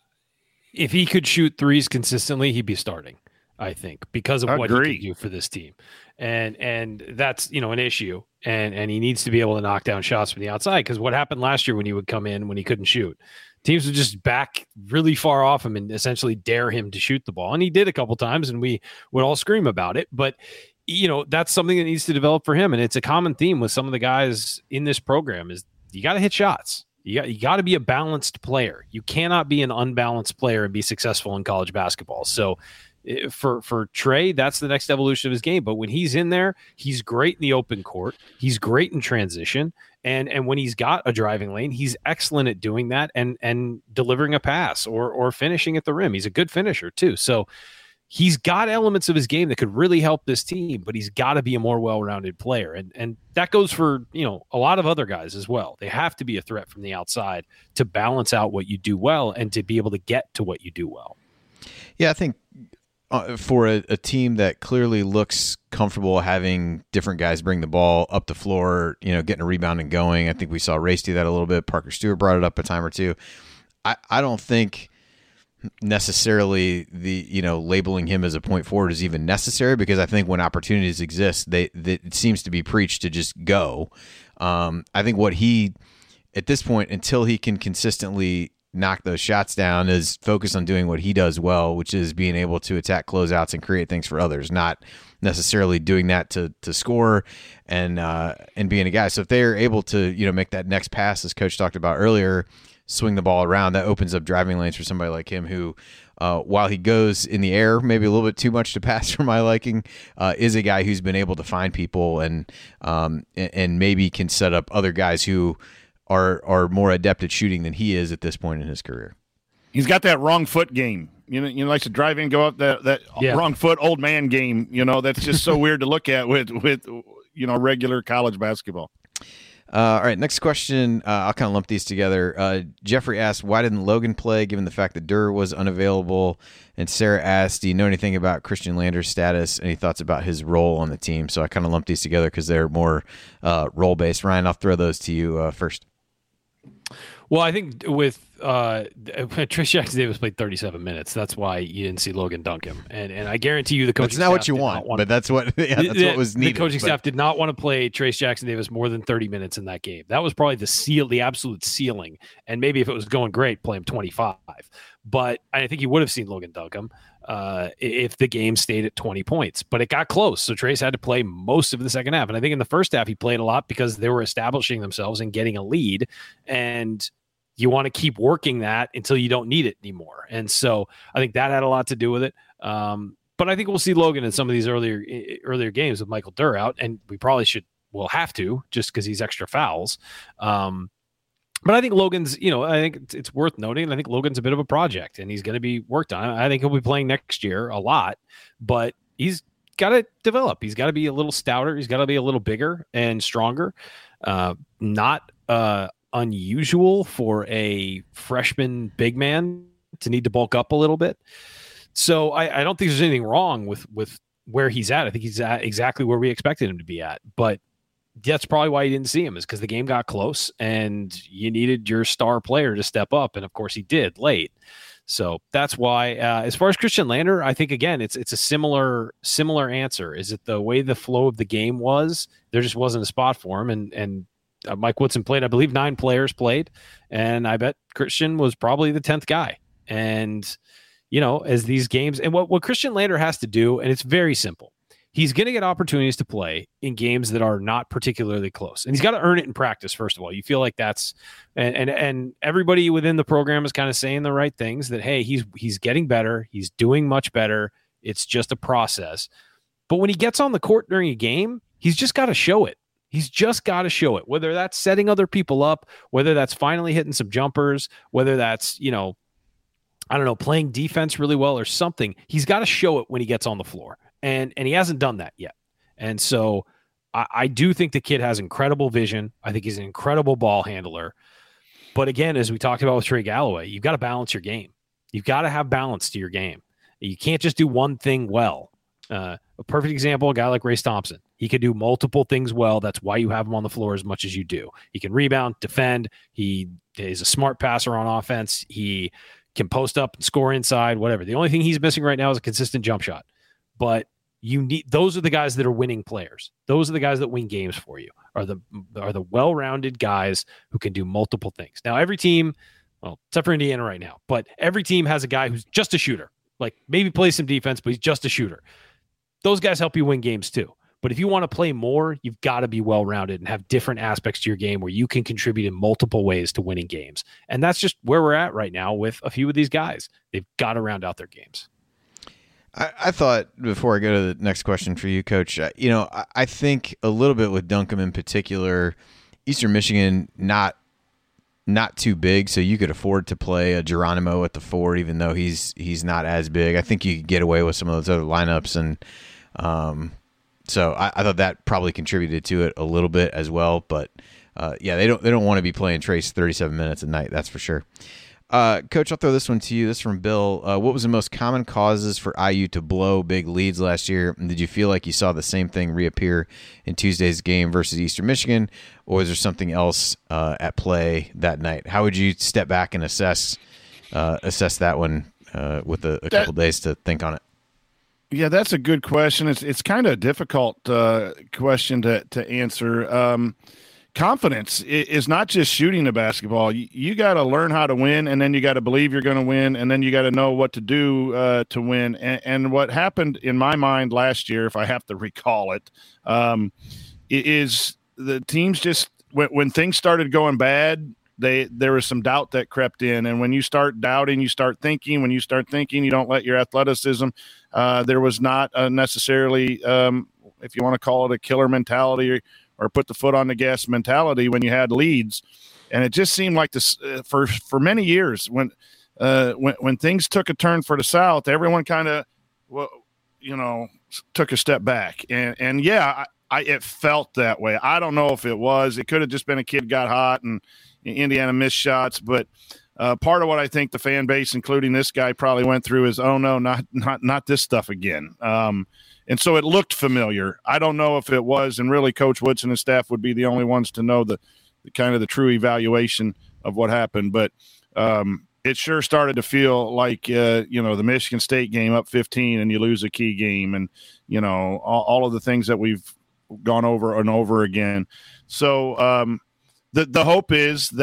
if he could shoot threes consistently, he'd be starting. I think because of I what agree. he can do for this team, and and that's you know an issue. And and he needs to be able to knock down shots from the outside because what happened last year when he would come in when he couldn't shoot. Teams would just back really far off him and essentially dare him to shoot the ball. And he did a couple times and we would all scream about it. But, you know, that's something that needs to develop for him. And it's a common theme with some of the guys in this program is you got to hit shots. You got, you got to be a balanced player. You cannot be an unbalanced player and be successful in college basketball. So for, for Trey, that's the next evolution of his game. But when he's in there, he's great in the open court. He's great in transition. And and when he's got a driving lane, he's excellent at doing that and and delivering a pass or or finishing at the rim. He's a good finisher too. So he's got elements of his game that could really help this team, but he's got to be a more well-rounded player. And and that goes for, you know, a lot of other guys as well. They have to be a threat from the outside to balance out what you do well and to be able to get to what you do well. Yeah, I think Uh, for a, a team that clearly looks comfortable having different guys bring the ball up the floor, you know, getting a rebound and going. I think we saw Race do that a little bit. Parker Stewart brought it up a time or two. I, I don't think necessarily the, you know, labeling him as a point forward is even necessary because I think when opportunities exist, they, they it seems to be preached to just go. Um, I think what he, at this point, until he can consistently knock those shots down is focused on doing what he does well, which is being able to attack closeouts and create things for others, not necessarily doing that to to score and uh, and being a guy. So if they're able to, you know, make that next pass, as Coach talked about earlier, swing the ball around, that opens up driving lanes for somebody like him who, uh, while he goes in the air, maybe a little bit too much to pass for my liking, uh, is a guy who's been able to find people and um, and maybe can set up other guys who are are more adept at shooting than he is at this point in his career. He's got that wrong foot game. You know, you know, likes to drive in, go up that that yeah. wrong foot old man game. You know, that's just so weird to look at with with you know regular college basketball. Uh, all right, next question. Uh, I'll kind of lump these together. Uh, Jeffrey asked, why didn't Logan play given the fact that Durr was unavailable? And Sarah asked, do you know anything about Christian Lander's status? Any thoughts about his role on the team? So I kind of lumped these together because they're more uh, role-based. Ryan, I'll throw those to you uh, first. Well, I think with uh, Trish Jackson Davis played thirty-seven minutes. That's why you didn't see Logan dunk him. And and I guarantee you the coaching staff. That's not what you want, want, but that's what yeah, that's the, what was needed. The coaching but. staff did not want to play Trace Jackson Davis more than thirty minutes in that game. That was probably the seal, the absolute ceiling. And maybe if it was going great, play him twenty-five. But I think you would have seen Logan dunk him. uh, if the game stayed at twenty points. But it got close, so Trayce had to play most of the second half. And I think in the first half he played a lot because they were establishing themselves and getting a lead, and you want to keep working that until you don't need it anymore. And so I think that had a lot to do with it. Um, but I think we'll see Logan in some of these earlier earlier games with Michael Durr out, and we probably should will have to just because he's extra fouls. Um, But I think Logan's, you know, I think it's, it's worth noting. I think Logan's a bit of a project, and he's going to be worked on. I think he'll be playing next year a lot, but he's got to develop. He's got to be a little stouter. He's got to be a little bigger and stronger. Uh, not uh, unusual for a freshman big man to need to bulk up a little bit. So I, I don't think there's anything wrong with with where he's at. I think he's at exactly where we expected him to be at. But that's probably why you didn't see him, is because the game got close and you needed your star player to step up. And of course he did late. So that's why, uh, as far as Christian Lander, I think, again, it's, it's a similar, similar answer. Is it the way the flow of the game was, there just wasn't a spot for him. And, and uh, Mike Woodson played, I believe nine players played. And I bet Christian was probably the tenth guy. And, you know, as these games, and what, what Christian Lander has to do, and it's very simple, he's going to get opportunities to play in games that are not particularly close. And he's got to earn it in practice, first of all. You feel like that's and and, and everybody within the program is kind of saying the right things, that, hey, he's he's getting better. He's doing much better. It's just a process. But when he gets on the court during a game, he's just got to show it. He's just got to show it, whether that's setting other people up, whether that's finally hitting some jumpers, whether that's, you know, I don't know, playing defense really well or something. He's got to show it when he gets on the floor. And and he hasn't done that yet. And so I, I do think the kid has incredible vision. I think he's an incredible ball handler. But again, as we talked about with Trey Galloway, you've got to balance your game. You've got to have balance to your game. You can't just do one thing well. Uh, a perfect example, a guy like Race Thompson. He can do multiple things well. That's why you have him on the floor as much as you do. He can rebound, defend. He is a smart passer on offense. He can post up and score inside, whatever. The only thing he's missing right now is a consistent jump shot. But you need, those are the guys that are winning players. Those are the guys that win games for you, are the are the well-rounded guys who can do multiple things. Now, every team, well, except for Indiana right now, but every team has a guy who's just a shooter, like maybe plays some defense, but he's just a shooter. Those guys help you win games too. But if you want to play more, you've got to be well-rounded and have different aspects to your game where you can contribute in multiple ways to winning games. And that's just where we're at right now with a few of these guys. They've got to round out their games. I, I thought, before I go to the next question for you, Coach, uh, you know, I, I think a little bit with Duncombe in particular, Eastern Michigan not not too big, so you could afford to play a Geronimo at the four, even though he's he's not as big. I think you could get away with some of those other lineups, and um, so I, I thought that probably contributed to it a little bit as well. But uh, yeah, they don't they don't want to be playing Trayce thirty-seven minutes a night, that's for sure. Uh, Coach, I'll throw this one to you. This is from Bill. Uh, what was the most common causes for I U to blow big leads last year? And did you feel like you saw the same thing reappear in Tuesday's game versus Eastern Michigan, or is there something else uh, at play that night? How would you step back and assess uh, assess that one uh, with a, a couple that, days to think on it? Yeah, that's a good question. It's it's kind of a difficult uh, question to to answer. Um, Confidence is not just shooting the basketball. You, you got to learn how to win, and then you got to believe you're going to win, and then you got to know what to do uh, to win. And, and what happened in my mind last year, if I have to recall it, um, is the teams just when, when things started going bad, they there was some doubt that crept in. And when you start doubting, you start thinking. When you start thinking, you don't let your athleticism. Uh, there was not uh, necessarily, um, if you want to call it a killer mentality, or, or put the foot on the gas mentality when you had leads. And it just seemed like this uh, for, for many years when, uh, when, when things took a turn for the South, everyone kind of, well, you know, took a step back. And, and yeah, I, I, it felt that way. I don't know if it was, it could have just been a kid got hot and Indiana missed shots. But uh, part of what I think the fan base, including this guy, probably went through is, oh no, not, not, not this stuff again. Um, And so it looked familiar. I don't know if it was, and really Coach Woodson and staff would be the only ones to know the, the kind of the true evaluation of what happened. But um, it sure started to feel like, uh, you know, the Michigan State game up fifteen and you lose a key game, and, you know, all, all of the things that we've gone over and over again. So um, the, the hope is that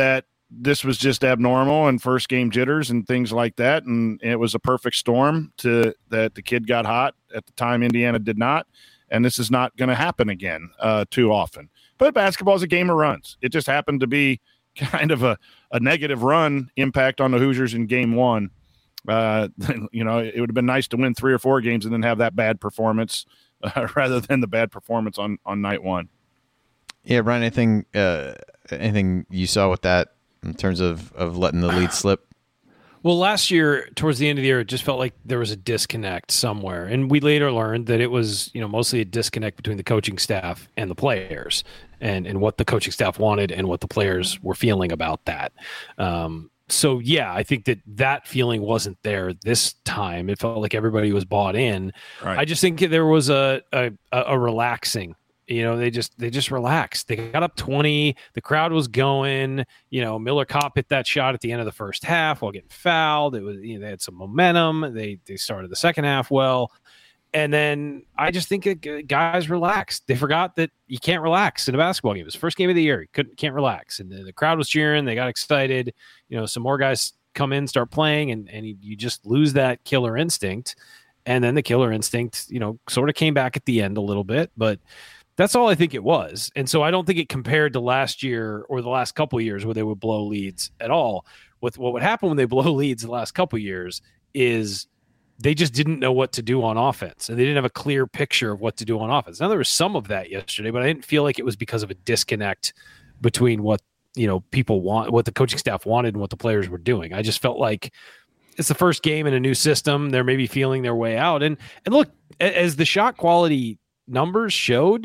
this was just abnormal and first game jitters and things like that. And it was a perfect storm to that the kid got hot at the time. Indiana did not. And this is not going to happen again uh, too often. But basketball is a game of runs. It just happened to be kind of a, a negative run impact on the Hoosiers in game one. Uh, you know, it would have been nice to win three or four games and then have that bad performance uh, rather than the bad performance on, on night one. Yeah, Brian, anything, uh, anything you saw with that in terms of, of letting the lead slip? Well, last year, towards the end of the year, it just felt like there was a disconnect somewhere. And we later learned that it was, you know, mostly a disconnect between the coaching staff and the players and, and what the coaching staff wanted and what the players were feeling about that. Um, so, yeah, I think that that feeling wasn't there this time. It felt like everybody was bought in. Right. I just think there was a, a, a relaxing. You know, they just they just relaxed. They got up twenty. The crowd was going. You know, Miller Kopp hit that shot at the end of the first half while getting fouled. It was, you know, they had some momentum. They they started the second half well, and then I just think it, guys relaxed. They forgot that you can't relax in a basketball game. It was the first game of the year. You couldn't can't relax, and the, the crowd was cheering. They got excited. You know, some more guys come in, start playing, and and you, you just lose that killer instinct. And then the killer instinct, you know, sort of came back at the end a little bit, but. That's all I think it was. And so I don't think it compared to last year or the last couple of years where they would blow leads at all. With what would happen when they blow leads the last couple of years is they just didn't know what to do on offense. And they didn't have a clear picture of what to do on offense. Now, there was some of that yesterday, but I didn't feel like it was because of a disconnect between what, you know, people want, what the coaching staff wanted and what the players were doing. I just felt like it's the first game in a new system. They're maybe feeling their way out. And, and look, as the shot quality numbers showed,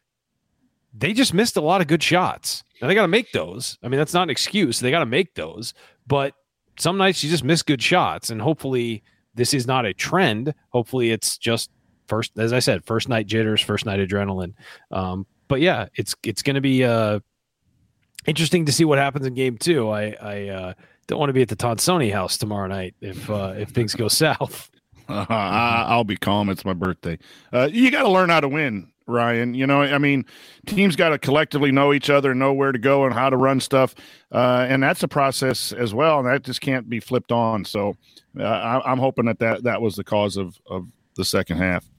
they just missed a lot of good shots. Now they got to make those. I mean, that's not an excuse. They got to make those, but some nights you just miss good shots, and hopefully this is not a trend. Hopefully it's just first, as I said, first night jitters, first night adrenaline. Um, but yeah, it's, it's going to be uh, interesting to see what happens in game two. I, I uh, don't want to be at the Tonsoni house tomorrow night if, uh, if things go south. Uh, I'll be calm. It's my birthday. Uh, you got to learn how to win, Ryan. You know, I mean, teams got to collectively know each other, know where to go and how to run stuff. Uh, and that's a process as well. And that just can't be flipped on. So uh, I, I'm hoping that, that that was the cause of, of the second half.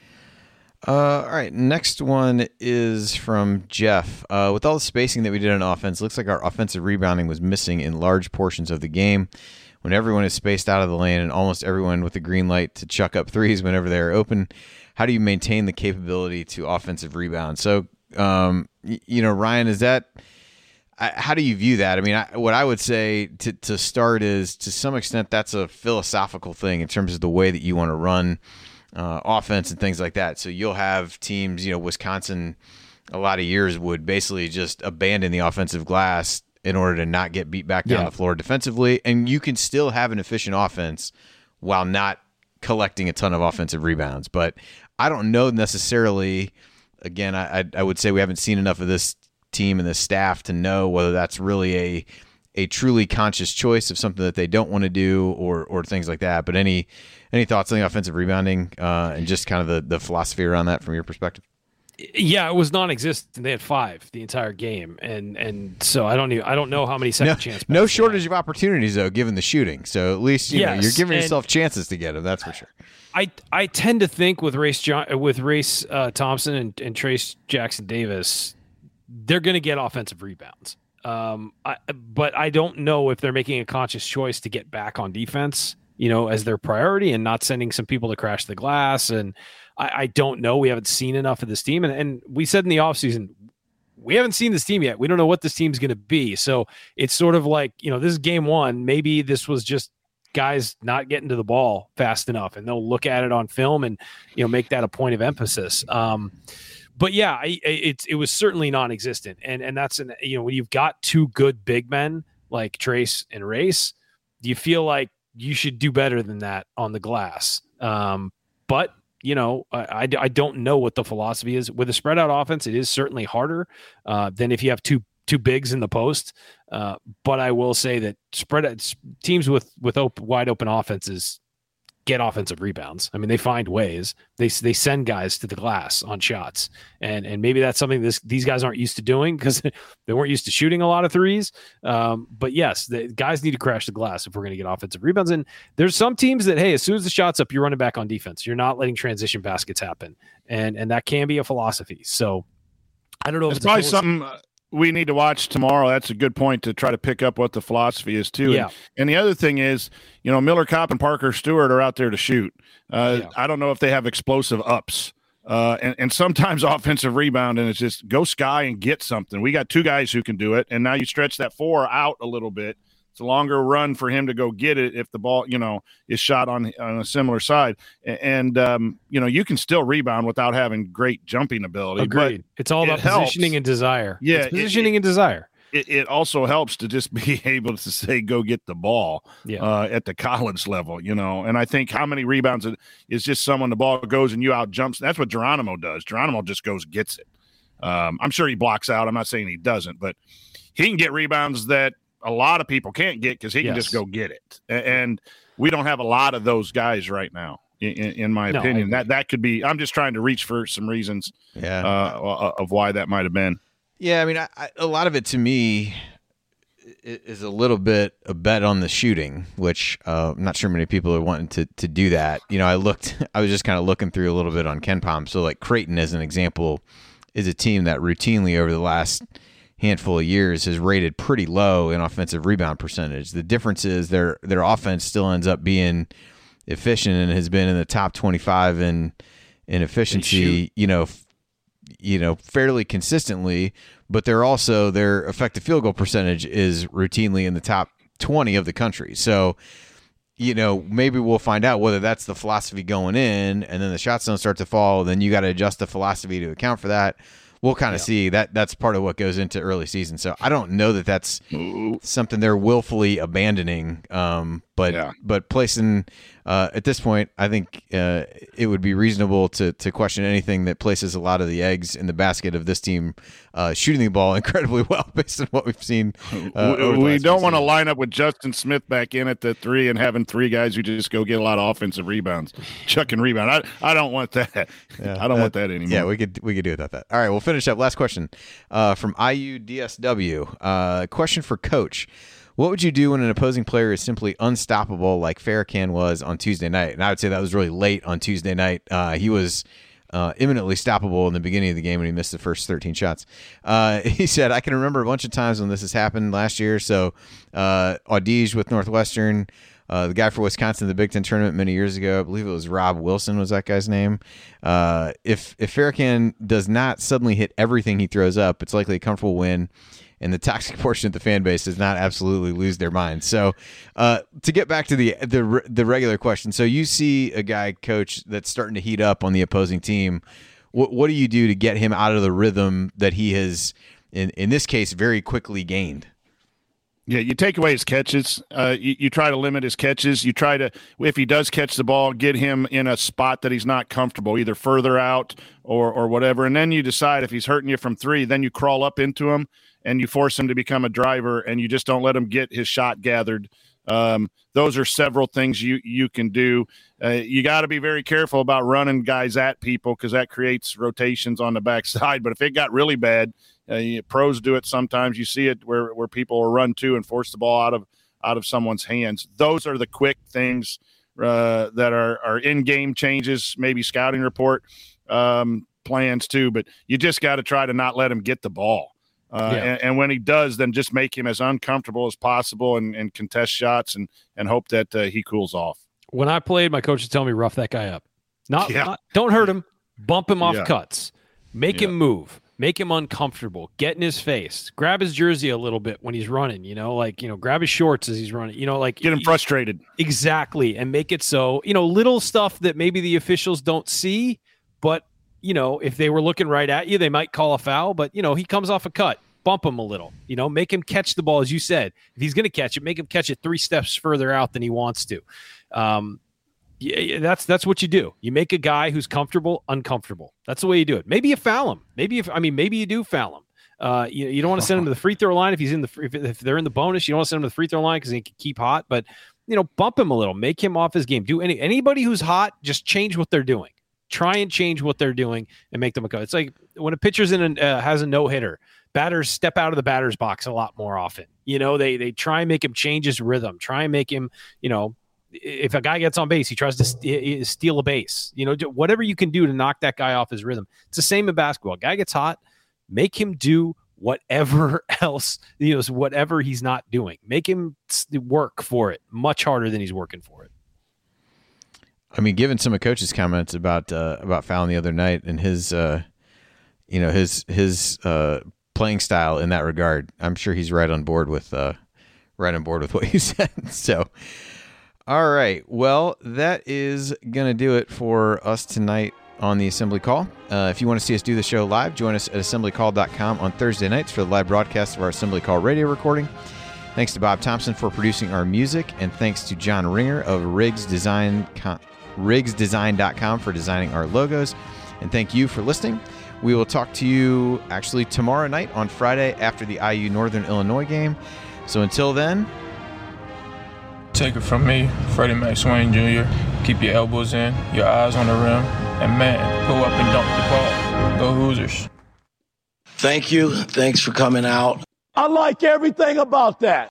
Uh, all right. Next one is from Jeff. Uh, with all the spacing that we did on offense, looks like our offensive rebounding was missing in large portions of the game. When everyone is spaced out of the lane and almost everyone with the green light to chuck up threes whenever they're open, how do you maintain the capability to offensive rebound? So, um, y- you know, Ryan, is that I, how do you view that? I mean, I, what I would say to, to start is to some extent that's a philosophical thing in terms of the way that you want to run uh, offense and things like that. So you'll have teams, you know, Wisconsin a lot of years would basically just abandon the offensive glass in order to not get beat back down yeah. the floor defensively. And you can still have an efficient offense while not collecting a ton of offensive rebounds. But I don't know necessarily, again, I, I would say we haven't seen enough of this team and this staff to know whether that's really a a truly conscious choice of something that they don't want to do or or things like that. But any any thoughts on the offensive rebounding uh, and just kind of the, the philosophy around that from your perspective? Yeah, it was non-existent. They had five the entire game, and and so I don't even, I don't know how many second no, chance. No shortage of opportunities though, given the shooting. So at least you yes, know, you're giving and yourself chances to get them. That's for sure. I I tend to think with Race John, with Race uh, Thompson and, and Trace Jackson Davis, they're going to get offensive rebounds. Um, I, but I don't know if they're making a conscious choice to get back on defense, you know, as their priority and not sending some people to crash the glass. And I, I don't know. We haven't seen enough of this team. And, and we said in the offseason, we haven't seen this team yet. We don't know what this team's going to be. So it's sort of like, you know, this is game one. Maybe this was just guys not getting to the ball fast enough, and they'll look at it on film and, you know, make that a point of emphasis. Um, But yeah, I, it it was certainly non-existent, and and that's an you know when you've got two good big men like Trace and Race, you feel like you should do better than that on the glass. Um, but you know, I, I, I don't know what the philosophy is with a spread out offense. It is certainly harder uh, than if you have two two bigs in the post. Uh, but I will say that spread out, teams with with open, wide open offenses get offensive rebounds. I mean, they find ways. They they send guys to the glass on shots, and and maybe that's something this these guys aren't used to doing because they weren't used to shooting a lot of threes. Um, but yes, the guys need to crash the glass if we're going to get offensive rebounds. And there's some teams that, hey, as soon as the shot's up, you're running back on defense. You're not letting transition baskets happen, and and that can be a philosophy. So I don't know. It's if it's probably a something we need to watch tomorrow. That's a good point to try to pick up what the philosophy is too. Yeah. And, and the other thing is, you know, Miller Kopp and Parker Stewart are out there to shoot. Uh, Yeah. I don't know if they have explosive ups. Uh, and, and sometimes offensive rebound, and it's just go sky and get something. We got two guys who can do it, and now you stretch that four out a little bit. It's a longer run for him to go get it if the ball, you know, is shot on on a similar side. And, um, you know, you can still rebound without having great jumping ability. Agreed. But It's all about it helps. positioning and desire. Yeah, It's it- positioning it- and desire. It, it also helps to just be able to say, go get the ball Yeah. uh, at the college level, you know. And I think how many rebounds it- is just someone the ball goes and you out jumps. That's what Geronimo does. Geronimo just goes, gets it. Um, I'm sure he blocks out. I'm not saying he doesn't, but he can get rebounds that a lot of people can't get because he can Yes. just go get it. A- And we don't have a lot of those guys right now, in, in, in my No, I opinion. agree. That that could be. I'm just trying to reach for some reasons Yeah. uh, of why that might have been. Yeah, I mean, I, I, a lot of it to me i- is a little bit a bet on the shooting, which uh, I'm not sure many people are wanting to, to do that. You know, I looked, I was just kind of looking through a little bit on KenPom. So, like Creighton, as an example, is a team that routinely over the last handful of years has rated pretty low in offensive rebound percentage. The difference is their their offense still ends up being efficient and has been in the top twenty-five in in efficiency. You know. F- you know, fairly consistently, but they're also, their effective field goal percentage is routinely in the top twenty of the country. So, you know, maybe we'll find out whether that's the philosophy going in, and then the shots don't start to fall. Then you got to adjust the philosophy to account for that. We'll kind of Yeah. see that. That's part of what goes into early season. So I don't know that that's something they're willfully abandoning. Um, but Yeah. but placing uh, at this point, I think uh, it would be reasonable to to question anything that places a lot of the eggs in the basket of this team uh, shooting the ball incredibly well based on what we've seen. Uh, we over the we last don't few want to seasons. line up with Justin Smith back in at the three and having three guys who just go get a lot of offensive rebounds, chuck and rebound. I, I don't want that. Yeah, I don't want that anymore. Yeah, we could we could do without that. All right, we'll finish up. Last question uh, from I U D S W. Uh, question for Coach. What would you do when an opposing player is simply unstoppable like Farrakhan was on Tuesday night? And I would say that was really late on Tuesday night. Uh, he was uh, imminently stoppable in the beginning of the game when he missed the first thirteen shots. Uh, he said, I can remember a bunch of times when this has happened last year. So uh, Audige with Northwestern, uh, the guy for Wisconsin in the Big Ten tournament many years ago, I believe it was Rob Wilson was that guy's name. Uh, if, if Farrakhan does not suddenly hit everything he throws up, it's likely a comfortable win. And the toxic portion of the fan base does not absolutely lose their mind. So, uh, to get back to the the the regular question, so you see a guy, Coach, that's starting to heat up on the opposing team. What what do you do to get him out of the rhythm that he has, in in this case, very quickly gained? Yeah, you take away his catches. Uh, you, you try to limit his catches. You try to, if he does catch the ball, get him in a spot that he's not comfortable, either further out or or whatever. And then you decide if he's hurting you from three, then you crawl up into him and you force him to become a driver, and you just don't let him get his shot gathered. Um, those are several things you you can do. Uh, you got to be very careful about running guys at people because that creates rotations on the backside. But if it got really bad, uh, you, pros do it sometimes. You see it where where people will run to and force the ball out of out of someone's hands. Those are the quick things uh, that are are in game changes, maybe scouting report um, plans too. But you just got to try to not let him get the ball. Uh, Yeah. and, and when he does, then just make him as uncomfortable as possible and, and contest shots and, and hope that uh, he cools off. When I played, my coach would tell me rough that guy up. Not, Yeah. not don't hurt him. Bump him off Yeah. cuts. Make Yeah. him move. Make him uncomfortable. Get in his face. Grab his jersey a little bit when he's running. You know, like you know, grab his shorts as he's running. You know, like Get him frustrated. Exactly, and make it so you know little stuff that maybe the officials don't see, but you know if they were looking right at you, they might call a foul. But you know he comes off a cut. Bump him a little, you know, make him catch the ball. As you said, if he's going to catch it, make him catch it three steps further out than he wants to. Um, yeah, yeah, that's, that's what you do. You make a guy who's comfortable, uncomfortable. That's the way you do it. Maybe you foul him. Maybe if, I mean, maybe you do foul him. Uh, you, you don't want to send him to the free throw line. If he's in the, if, if they're in the bonus, you don't want to send him to the free throw line cause he can keep hot, but you know, bump him a little, make him off his game. Do any anybody who's hot, just change what they're doing. Try and change what they're doing and make them a go. It's like when a pitcher's in a, uh, has a no hitter, batters step out of the batter's box a lot more often. You know, they they try and make him change his rhythm. Try and make him, you know, if a guy gets on base, he tries to st- steal a base. You know, whatever you can do to knock that guy off his rhythm. It's the same in basketball. Guy gets hot, make him do whatever else, you know, whatever he's not doing. Make him work for it much harder than he's working for it. I mean, given some of Coach's comments about uh, about Fallon the other night and his, uh, you know, his his uh, playing style in that regard, I'm sure he's right on board with uh, right on board with what you said. So, all right, well, that is gonna do it for us tonight on the Assembly Call. Uh, if you want to see us do the show live, join us at assembly call dot com on Thursday nights for the live broadcast of our Assembly Call radio recording. Thanks to Bob Thompson for producing our music, and thanks to John Ringer of Riggs Design, riggs design dot com for designing our logos. And thank you for listening. We will talk to you actually tomorrow night on Friday after the I U Northern Illinois game. So until then, take it from me, Freddie Mac Swain Junior Keep your elbows in, your eyes on the rim, and man, go up and dunk the ball. Go Hoosiers. Thank you. Thanks for coming out. I like everything about that.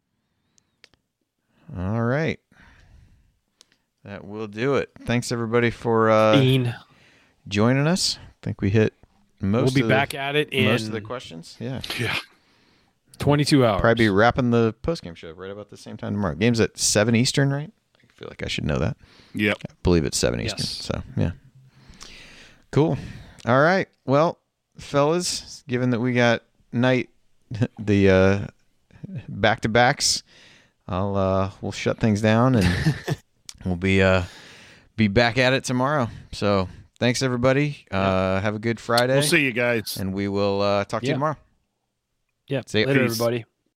All right. That will do it. Thanks, everybody, for uh, joining us. I think we hit most We'll be of back the, at it in most of the questions. Yeah. Yeah. twenty-two hours. Probably be wrapping the postgame show right about the same time tomorrow. Game's at seven Eastern, right? I feel like I should know that. Yep. I believe it's seven Eastern. Yes. So, yeah. Cool. All right. Well, fellas, given that we got night, the uh, back-to-backs, I'll uh, we'll shut things down and we'll be uh, be back at it tomorrow. So, thanks, everybody. Uh, have a good Friday. We'll see you guys. And we will uh, talk to Yeah. you tomorrow. Yeah. See ya. Later, Peace. everybody.